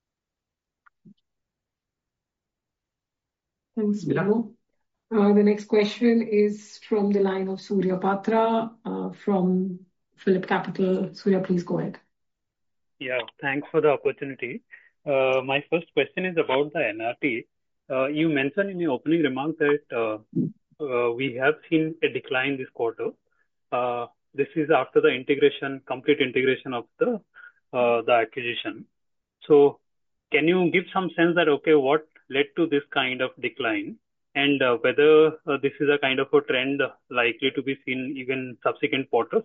Thanks, Bino. Uh, the next question is from the line of Surya Patra uh, from Phillip Capital. Surya, please go ahead. Yeah, thanks for the opportunity. Uh, my first question is about the N R T. Uh, you mentioned in your opening remarks that uh, uh, we have seen a decline this quarter. Uh, this is after the integration, complete integration of the uh, the acquisition. So, can you give some sense that okay, what led to this kind of decline, and uh, whether uh, this is a kind of a trend likely to be seen even subsequent quarters?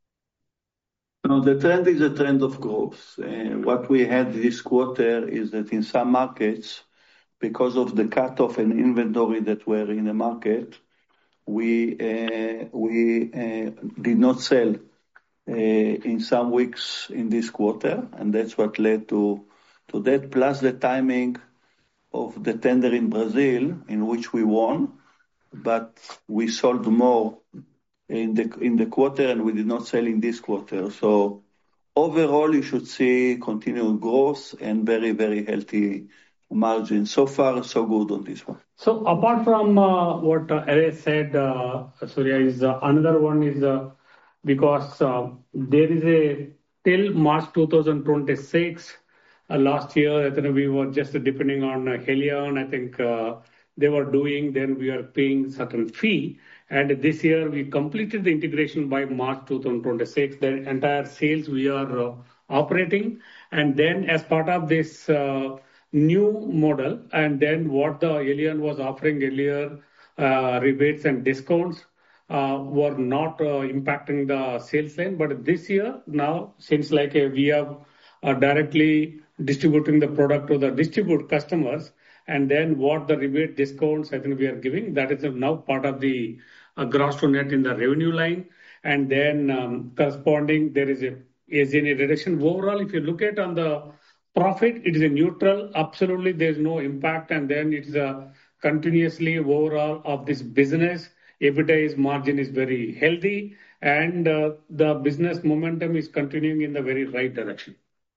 No, the trend is a trend of growth. Uh, what we had this quarter is that in some markets, because of the cut-off and inventory that were in the market, we uh, we uh, did not sell uh, in some weeks in this quarter, and that's what led to to that. Plus the timing of the tender in Brazil, in which we won, but we sold more in the in the quarter, and we did not sell in this quarter. So overall, you should see continued growth and very very healthy margin. So far, so good on this one. So apart from uh, what uh, Eric said, uh, Surya, is uh, another one is uh, because uh, there is a till March two thousand twenty-six. Uh, last year, I think we were just depending on uh, Helion. I think uh, they were doing. Then we are paying certain fee. And this year we completed the integration by March two thousand twenty-six. The entire sales we are uh, operating, and then as part of this. Uh, new model, and then what the Helion was offering earlier, uh, rebates and discounts uh, were not uh, impacting the sales line. But this year, now, since like uh, we are uh, directly distributing the product to the distribute customers, and then what the rebate discounts I think we are giving, that is now part of the uh, gross to net in the revenue line. And then um, corresponding, there is a is in a reduction. Overall, if you look at on the profit, it is a neutral. Absolutely, there is no impact, and then it's a continuously overall of this business. EBITDA is margin is very healthy, and uh, the business momentum is continuing in the very right direction.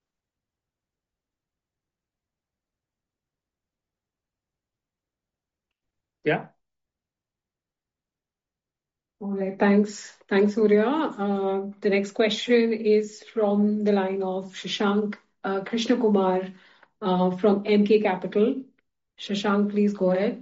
Yeah. All right, thanks. Thanks, Surya. Uh, the next question is from the line of Shashank uh, Krishna Kumar uh, from M K Capital. Shashank, please go ahead.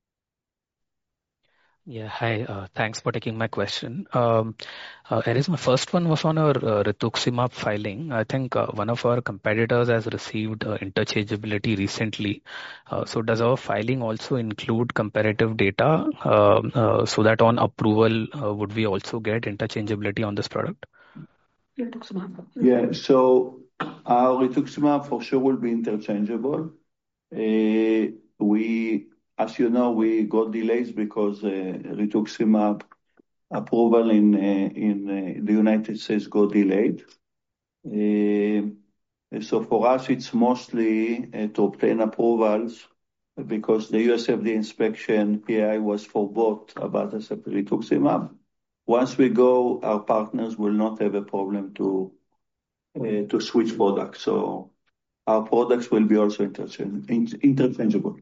Yeah, hi. Uh, thanks for taking my question. Um, uh, Aries, my first one was on our uh, rituximab filing. I think uh, one of our competitors has received uh, interchangeability recently. Uh, so does our filing also include comparative data uh, uh, so that on approval, uh, would we also get interchangeability on this product? Rituximab. Yeah, so our rituximab for sure will be interchangeable. Uh, we As you know, we got delays because uh, rituximab approval in uh, in uh, the United States got delayed. Uh, so for us, it's mostly uh, to obtain approvals because the U S F D A inspection P A I was for both abatacept and rituximab. Once we go, our partners will not have a problem to uh, to switch products. So our products will be also interchange- interchangeable.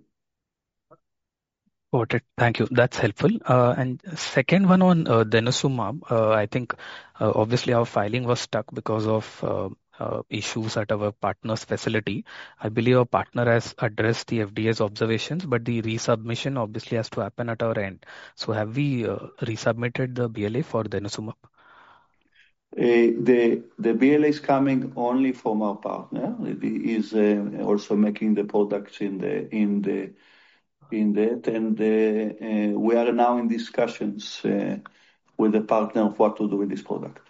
Got it. Thank you. That's helpful. Uh, and second one on uh, denosumab, uh, I think uh, obviously our filing was stuck because of uh, uh, issues at our partner's facility. I believe our partner has addressed the F D A's observations, but the resubmission obviously has to happen at our end. So have we uh, resubmitted the B L A for denosumab? Uh, the the B L A is coming only from our partner. He is uh, also making the products in the in the in that, and uh, uh, we are now in discussions uh, with the partner of what to do with this product.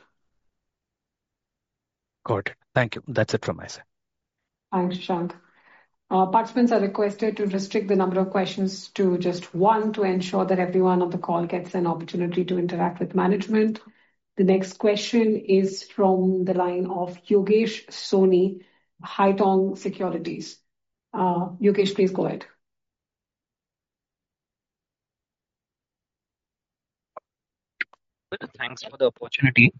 Got it. Thank you. That's it from my side. Thanks, Shashank. Uh, participants are requested to restrict the number of questions to just one to ensure that everyone on the call gets an opportunity to interact with management. The next question is from the line of Yogesh Soni, Haitong Securities. Uh, Yogesh, please go ahead. Thanks for the opportunity.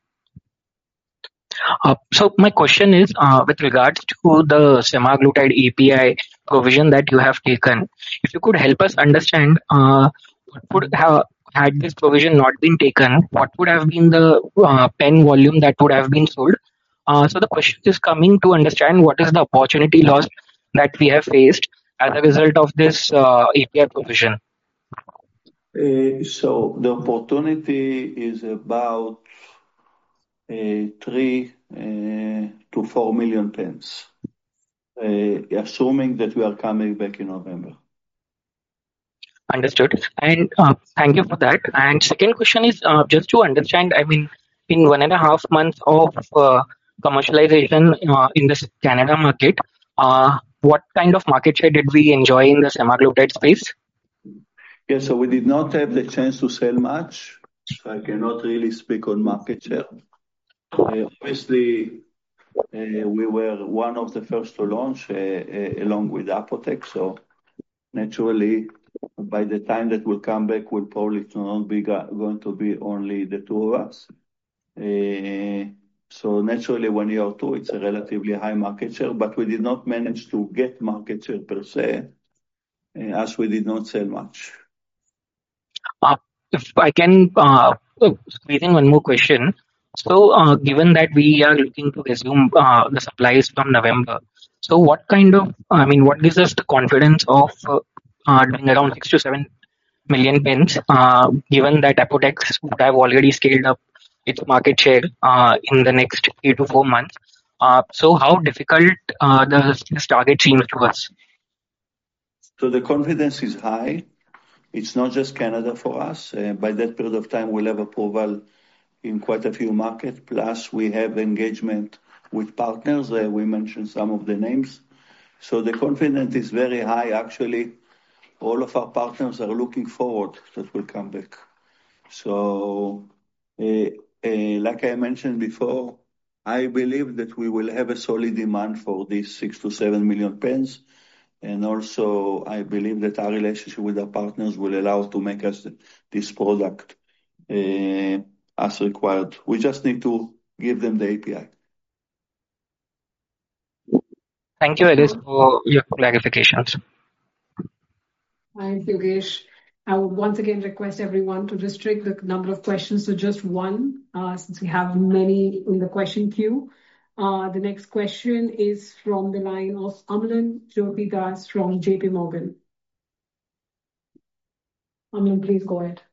Uh, so my question is uh, with regards to the semaglutide A P I provision that you have taken. If you could help us understand uh, what would have had this provision not been taken, what would have been the uh, pen volume that would have been sold? Uh, so the question is coming to understand what is the opportunity loss that we have faced as a result of this uh, A P I provision. Uh, so the opportunity is about uh, three uh, to four million pens, uh, assuming that we are coming back in November. Understood. And uh, thank you for that. And second question is uh, just to understand, I mean, in one and a half months of uh, commercialization uh, in the Canada market, uh, what kind of market share did we enjoy in the semaglutide space? Yes, so we did not have the chance to sell much, so I cannot really speak on market share. Uh, obviously, uh, we were one of the first to launch uh, uh, along with Apotex, so naturally, by the time that we'll come back, we'll probably not be go- going to be only the two of us. Uh, so naturally, when you are two, it's a relatively high market share, but we did not manage to get market share per se, uh, as we did not sell much. Uh, if I can uh, squeeze in one more question. So, uh, given that we are looking to resume uh, the supplies from November, so what kind of, I mean, what gives us the confidence of uh, uh, doing around six to seven million pens, uh, given that Apotex would have already scaled up its market share uh, in the next three to four months? Uh, so, how difficult uh, does this target seems to us? So the confidence is high. It's not just Canada for us. Uh, by that period of time, we'll have approval in quite a few markets. Plus, we have engagement with partners. Uh, we mentioned some of the names. So the confidence is very high. Actually, all of our partners are looking forward that we'll come back. So, uh, uh, like I mentioned before, I believe that we will have a solid demand for these six to seven million pens. And also, I believe that our relationship with our partners will allow to make us this product uh, as required. We just need to give them the A P I. Thank you, Ellis, for your clarifications. Thanks, Yogesh. I would once again request everyone to restrict the number of questions to just one, uh, since we have many in the question queue. Uh, the next question is from the line of Amlan Jyotidas from J P Morgan. Amlan, please go ahead.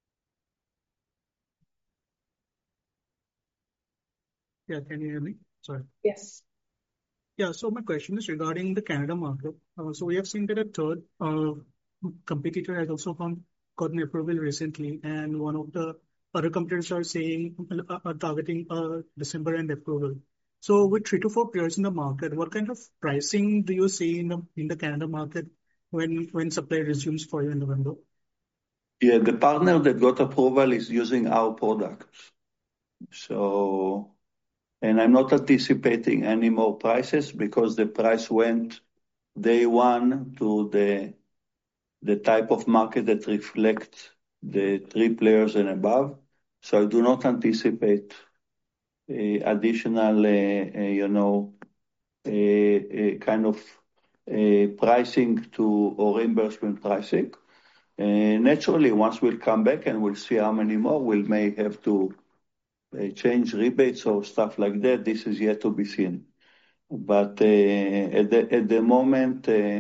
Yeah, can you hear me? Sorry. Yes. Yeah, so my question is regarding the Canada market. Uh, so we have seen that a third uh, competitor has also gone, gotten approval recently, and one of the other competitors are saying uh, are targeting uh, December end approval. So with three to four players in the market, what kind of pricing do you see in the in the Canada market when when supply resumes for you in November? Yeah, the partner that got approval is using our products. So, and I'm not anticipating any more prices because the price went day one to the the type of market that reflects the three players and above. So I do not anticipate uh, additional, uh, uh, you know, uh, uh, kind of uh, pricing to or reimbursement pricing. Uh, naturally, once we'll come back and we'll see how many more, we may have to uh, change rebates or stuff like that. This is yet to be seen. But uh, at the at the moment, uh,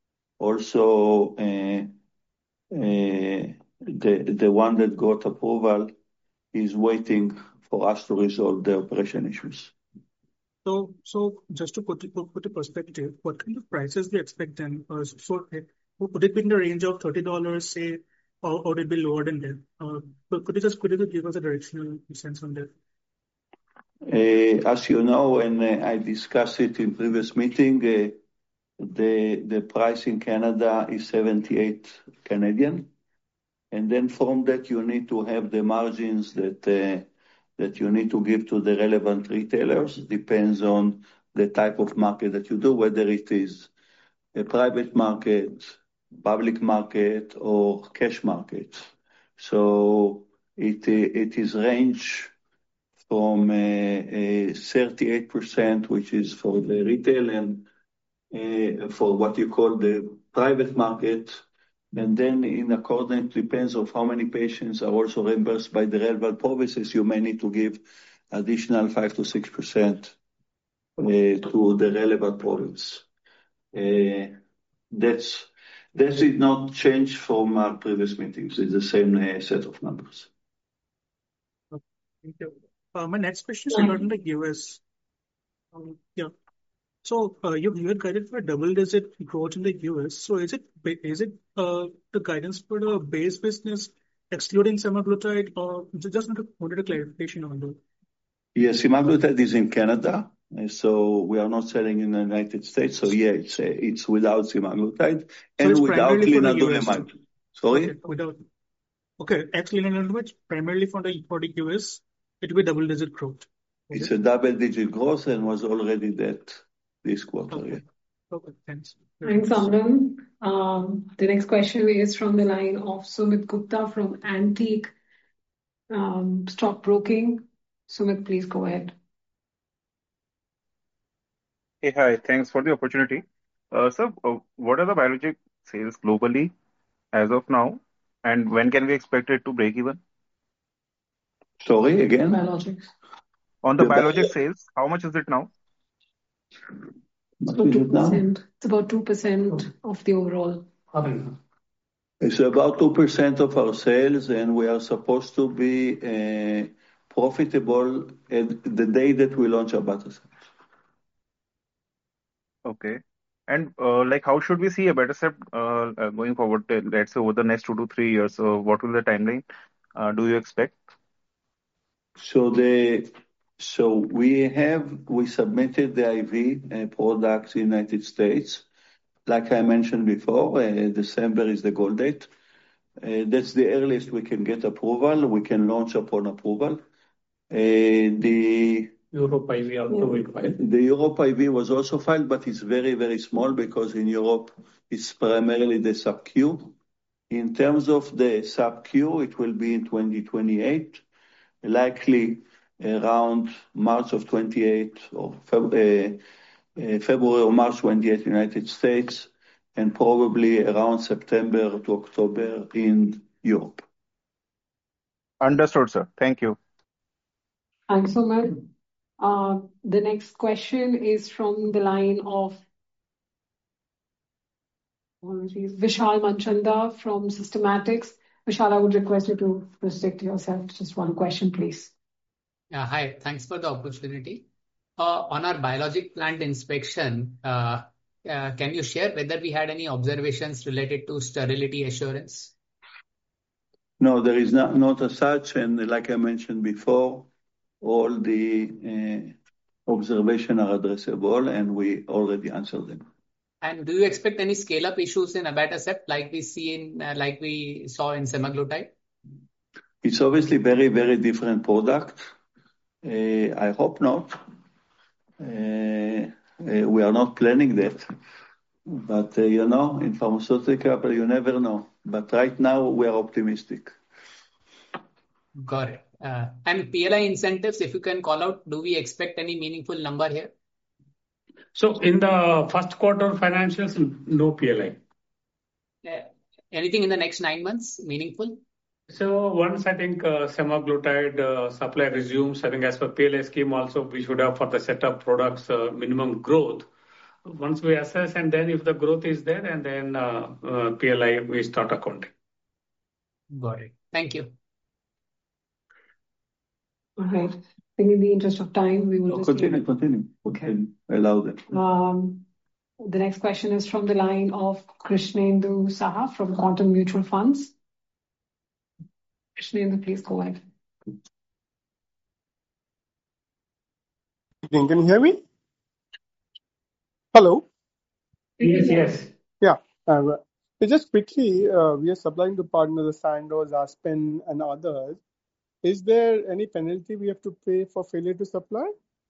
also uh, uh, the the one that got approval is waiting for us to resolve the operation issues. So, so just to put it, put a perspective, what kind of prices do you expect then? Uh, so, uh, would it be in the range of thirty dollars, say, or, or would it be lower than that? Uh, but could you just could you just give us a directional sense on that? Uh, as you know, and uh, I discussed it in previous meeting, uh, the the price in Canada is seventy-eight Canadian, and then from that you need to have the margins that uh, that you need to give to the relevant retailers. Depends on the type of market that you do, whether it is a private market, public market, or cash market. So it it is range from uh, uh, thirty-eight percent, which is for the retail, and uh, for what you call the private market. And then in accordance, depends on how many patients are also reimbursed by the relevant provinces, you may need to give additional five to six percent uh, to the relevant province. Uh, that's that did not change from our previous meetings. It's the same uh, set of numbers. Okay, thank you. Uh, my next question is regarding the U S. Um, yeah. So uh, you you had guided for double-digit growth in the U S. So is it ba- is it uh, the guidance for the base business excluding semaglutide, or ju- just wanted wanted a clarification on that? Yes, semaglutide is in Canada, uh, so we are not selling in the United States. So yeah, it's uh, it's without semaglutide So and it's without primarily for the U S. lenalidomide. Sorry? Okay, without okay, ex-lenalidomide primarily for the for the U S. It will be double-digit growth. It's Okay. a double-digit growth and was already that this quarter, yeah. Okay. Okay. Thanks very Thanks, much. Amran. Um, the next question is from the line of Sumit Gupta from Antique um, Stockbroking. Sumit, please go ahead. Hey, hi. Thanks for the opportunity. Uh, so, uh, what are the biologic sales globally as of now, and when can we expect it to break even? Sorry, again? Biologics. On the The biologic bio- sales, how much is it now? It's What about is two it now? percent. It's about two percent of the overall. It's about two percent of our sales, and we are supposed to be uh, profitable at the day that we launch our battery. Okay. And uh, like, how should we see a better step uh, uh, going forward, uh, let's say over the next two to three years? So, what will the timeline uh, do you expect? So the so we have we submitted the I V uh, products in the United States. Like I mentioned before, uh, December is the goal date. Uh, that's the earliest we can get approval. We can launch upon approval. Uh, the Europe I V also will file. the Europe I V was also filed, but it's very, very small because in Europe it's primarily the sub-Q. In terms of the sub-Q, it will be in twenty twenty-eight, likely around March of twenty-eight or Feb- uh, uh, February or March twenty-eighth, United States, and probably around September to October in Europe. Understood, sir. Thank you. Thanks, Sumit. Uh, the next question is from the line of apologies, Vishal Manchanda from Systematics. Vishal, I would request you to restrict yourself to just one question, please. Yeah, hi. Thanks for the opportunity. Uh, on our biologic plant inspection, uh, uh, can you share whether we had any observations related to sterility assurance? No, there is not, not as such, and like I mentioned before, all the uh, observations are addressable, and we already answered them. And do you expect any scale-up issues in abatacept like we see in uh, like we saw in semaglutide? It's obviously very, very different product. Uh, I hope not. Uh, uh, we are not planning that, But, uh, you know, in pharmaceutical, you never know. But right now, we are optimistic. Got it. Uh, and P L I incentives, if you can call out, do we expect any meaningful number here? So in the first quarter financials, no P L I. Uh, anything in the next nine months meaningful? So once I think uh, semaglutide uh, supply resumes, I think as per P L I scheme also, we should have for the set of products uh, minimum growth. Once we assess and then if the growth is there and then uh, uh, P L I, we start accounting. Got it. Thank you. All right. I think in the interest of time, we will No, just continue, leave it. continue. Okay. Allow them. Um, the next question is from the line of Krishnendu Saha from Quantum Mutual Funds. Krishnendu, please go ahead. Can you hear me? Hello? Yes, yes. Yeah. Uh, just quickly, uh, we are supplying to partners, Sandoz, Aspen, and others. Is there any penalty we have to pay for failure to supply?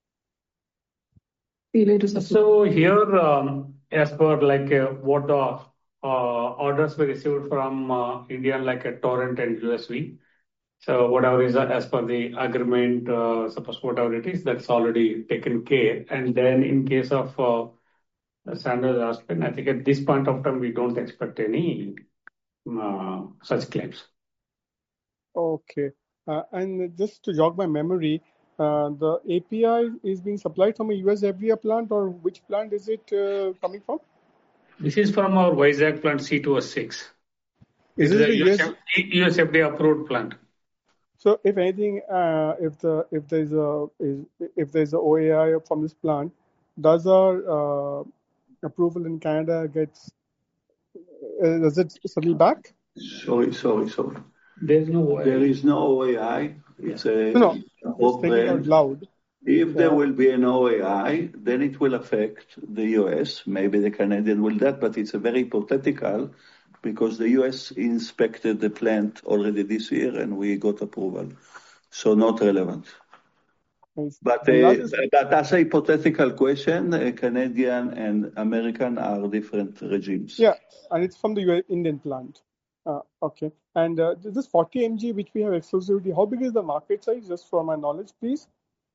Failure to supply. So here, um, as per like uh, what the uh, orders we received from uh, Indian like a Torrent and U S V. So whatever is uh, as per the agreement, uh, suppose whatever it is, that's already taken care. And then in case of uh, Sandoz Aspen, I think at this point of time, we don't expect any uh, such claims. Okay. Uh, and just to jog my memory, uh, the A P I is being supplied from a U S F D A plant, or which plant is it uh, coming from? This is from our Vizag plant C two oh six. Is It is this a the U S, U S? U S F D A approved plant. So, if anything, uh, if the if there's a is, if there's a O A I from this plant, does our uh, approval in Canada gets uh, does it settle back? Sorry, sorry, sorry. There's no O A I. There is no O A I. It's a No, no. Just thinking out loud. If there Yeah. will be an O A I, then it will affect the U S. Maybe the Canadian will that, but it's a very hypothetical because the U S inspected the plant already this year and we got approval. So not relevant. Nice. But, And uh, that is- but that's a hypothetical question. Uh, Canadian and American are different regimes. Yeah, and it's from the U S Indian plant. Uh, okay. And uh, this forty milligrams which we have exclusivity, how big is the market size, just for my knowledge, please?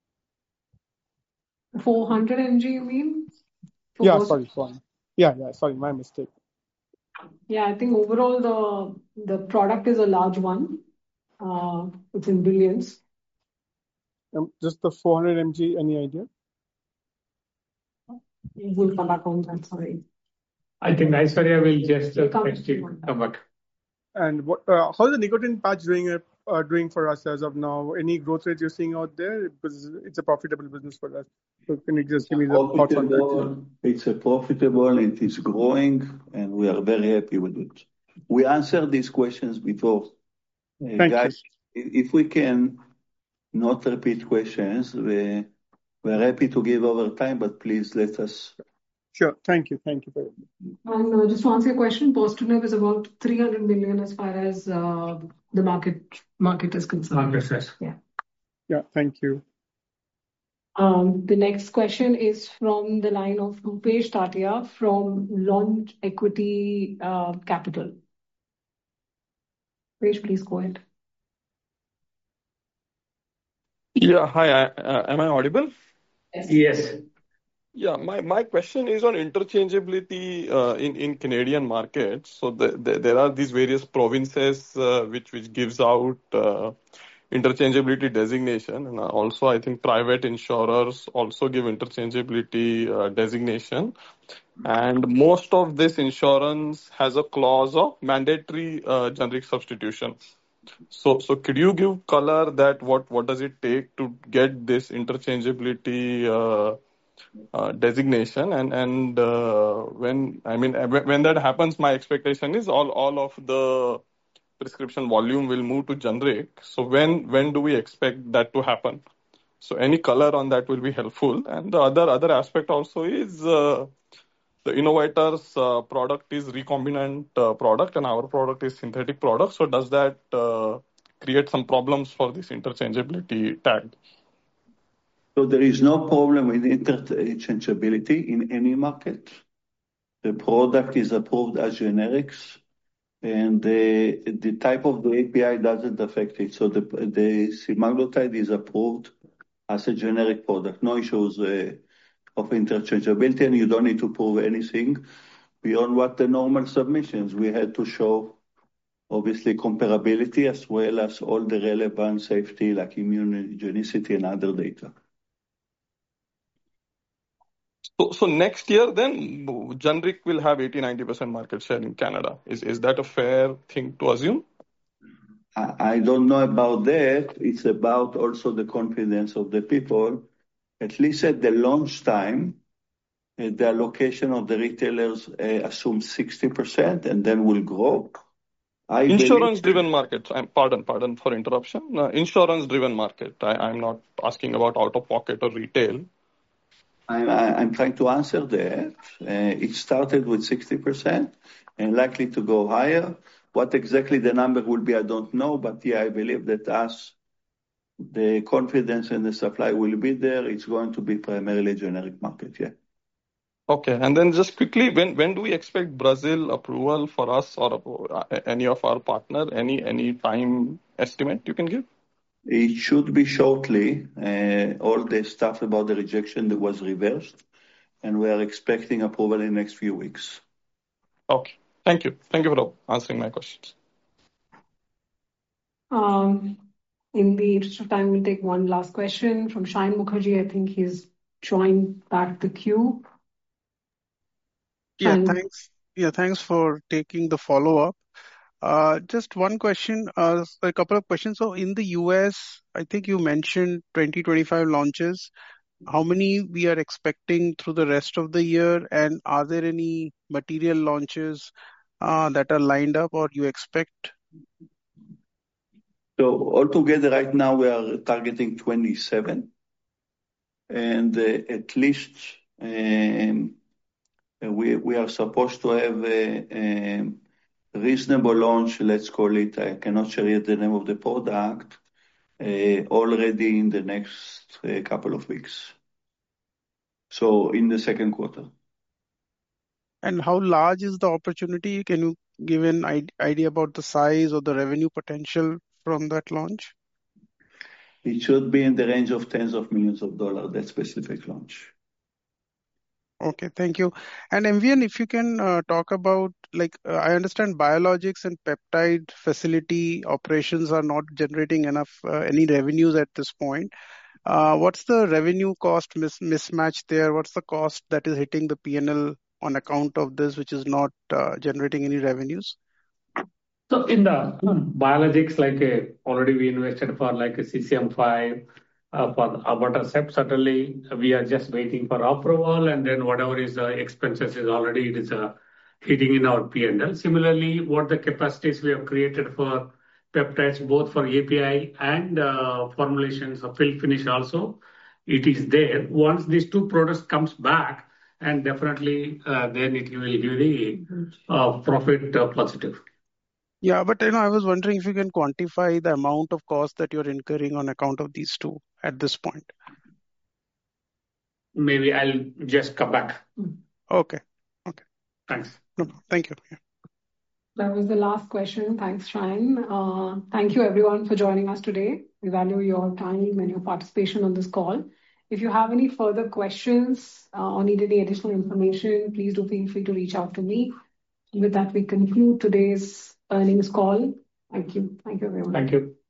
four hundred milligrams, you mean? For Yeah, both- sorry, sorry. Yeah, yeah, sorry, my mistake. Yeah, I think overall the the product is a large one. Uh, it's in billions. Um, just the four hundred milligrams, any idea? We'll come back on that. Sorry. I think Aishwarya will just uh, We'll come text you. Come back. And what? Uh, how's the nicotine patch doing? Uh, uh, doing for us as of now? Any growth rates you're seeing out there? Because it's a profitable business for us. So can you just give me the thoughts on that? Profitable, it's a profitable, it is growing, and we are very happy with it. We answered these questions before. Uh, Thank guys, i- if we can not repeat questions, we, we're happy to give over time, but please let us. Sure. Thank you. Thank you very much. And uh, just to answer your question, Posturnev is about three hundred million as far as uh, the market market is concerned. Market size. Yeah. Yeah. Thank you. Um, the next question is from the line of Rupesh Tatia from Launch Equity uh, Capital. Rupesh, please go ahead. Yeah, hi. I, uh, am I audible? Yes. Yeah, my, my question is on interchangeability uh, in in Canadian markets. So the, the, there are these various provinces uh, which which gives out uh, interchangeability designation, and also I think private insurers also give interchangeability uh, designation. And most of this insurance has a clause of mandatory uh, generic substitution. So, so could you give color that what, what does it take to get this interchangeability uh, uh, designation? And and uh, when I mean when that happens, my expectation is all all of the prescription volume will move to generic. So when when do we expect that to happen? So any color on that will be helpful. And the other other aspect also is. Uh, The innovator's uh, product is recombinant uh, product and our product is synthetic product. So does that uh, create some problems for this interchangeability tag? So there is no problem with interchangeability in any market. The product is approved as generics, and the, the type of the A P I doesn't affect it. So the, the semaglutide is approved as a generic product. No issues uh, of interchangeability, and you don't need to prove anything beyond what the normal submissions. We had to show, obviously, comparability as well as all the relevant safety like immunogenicity and other data. So, so next year, then, generic will have eighty to ninety percent market share in Canada. Is, is that a fair thing to assume? I, I don't know about that. It's about also the confidence of the people. At least at the launch time, uh, the allocation of the retailers uh, assumes sixty percent and then will grow. I Insurance-driven market. I'm, pardon, pardon for interruption. Uh, insurance-driven market. I, I'm not asking about out-of-pocket or retail. I'm, I'm trying to answer that. Uh, it started with sixty percent and likely to go higher. What exactly the number will be, I don't know. But yeah, I believe that as the confidence in the supply will be there, it's going to be primarily generic market, yeah. Okay, and then just quickly, when when do we expect Brazil approval for us or uh, any of our partner? Any any time estimate you can give? It should be shortly. Uh, all the stuff about the rejection that was reversed, and we are expecting approval in the next few weeks. Okay, thank you. Thank you for answering my questions. Um, in the interest of time, we'll take one last question from Shine Mukherjee. I think he's joined back the queue. Yeah, Shine. thanks. Yeah, thanks for taking the follow-up. Uh, just one question, uh, a couple of questions. So in the U S, I think you mentioned twenty twenty-five launches. How many we are expecting through the rest of the year? And are there any material launches uh, that are lined up or you expect? So altogether right now we are targeting twenty-seven. And uh, at least um, we, we are supposed to have a, a reasonable launch, let's call it, I cannot share yet the name of the product, uh, already in the next uh, couple of weeks. So in the second quarter. And how large is the opportunity? Can you give an idea about the size or the revenue potential from that launch? It should be in the range of tens of millions of dollars, that specific launch. Okay, thank you. And M V N, if you can uh, talk about, like, uh, I understand biologics and peptide facility operations are not generating enough, uh, any revenues at this point. Uh, what's the revenue cost mis- mismatch there? What's the cost that is hitting the P and L on account of this, which is not uh, generating any revenues? So in the biologics, like a, already we invested for like a C C M five, uh, for the abatacept. Certainly we are just waiting for approval, and then whatever is the expenses is already, it is uh, hitting in our P and L. Similarly, what the capacities we have created for peptides, both for A P I and uh, formulations of fill finish also, it is there. Once these two products comes back, and definitely uh, then it will give the uh, profit uh, positive. Yeah, but you know, I was wondering if you can quantify the amount of cost that you're incurring on account of these two at this point. Maybe I'll just come back. Okay. Okay. Thanks. No, thank you. Yeah. That was the last question. Thanks, Shine. Uh, thank you, everyone, for joining us today. We value your time and your participation on this call. If you have any further questions uh, or need any additional information, please do feel free to reach out to me. With that, we conclude today's earnings call. Thank you. Thank you, everyone. Thank you.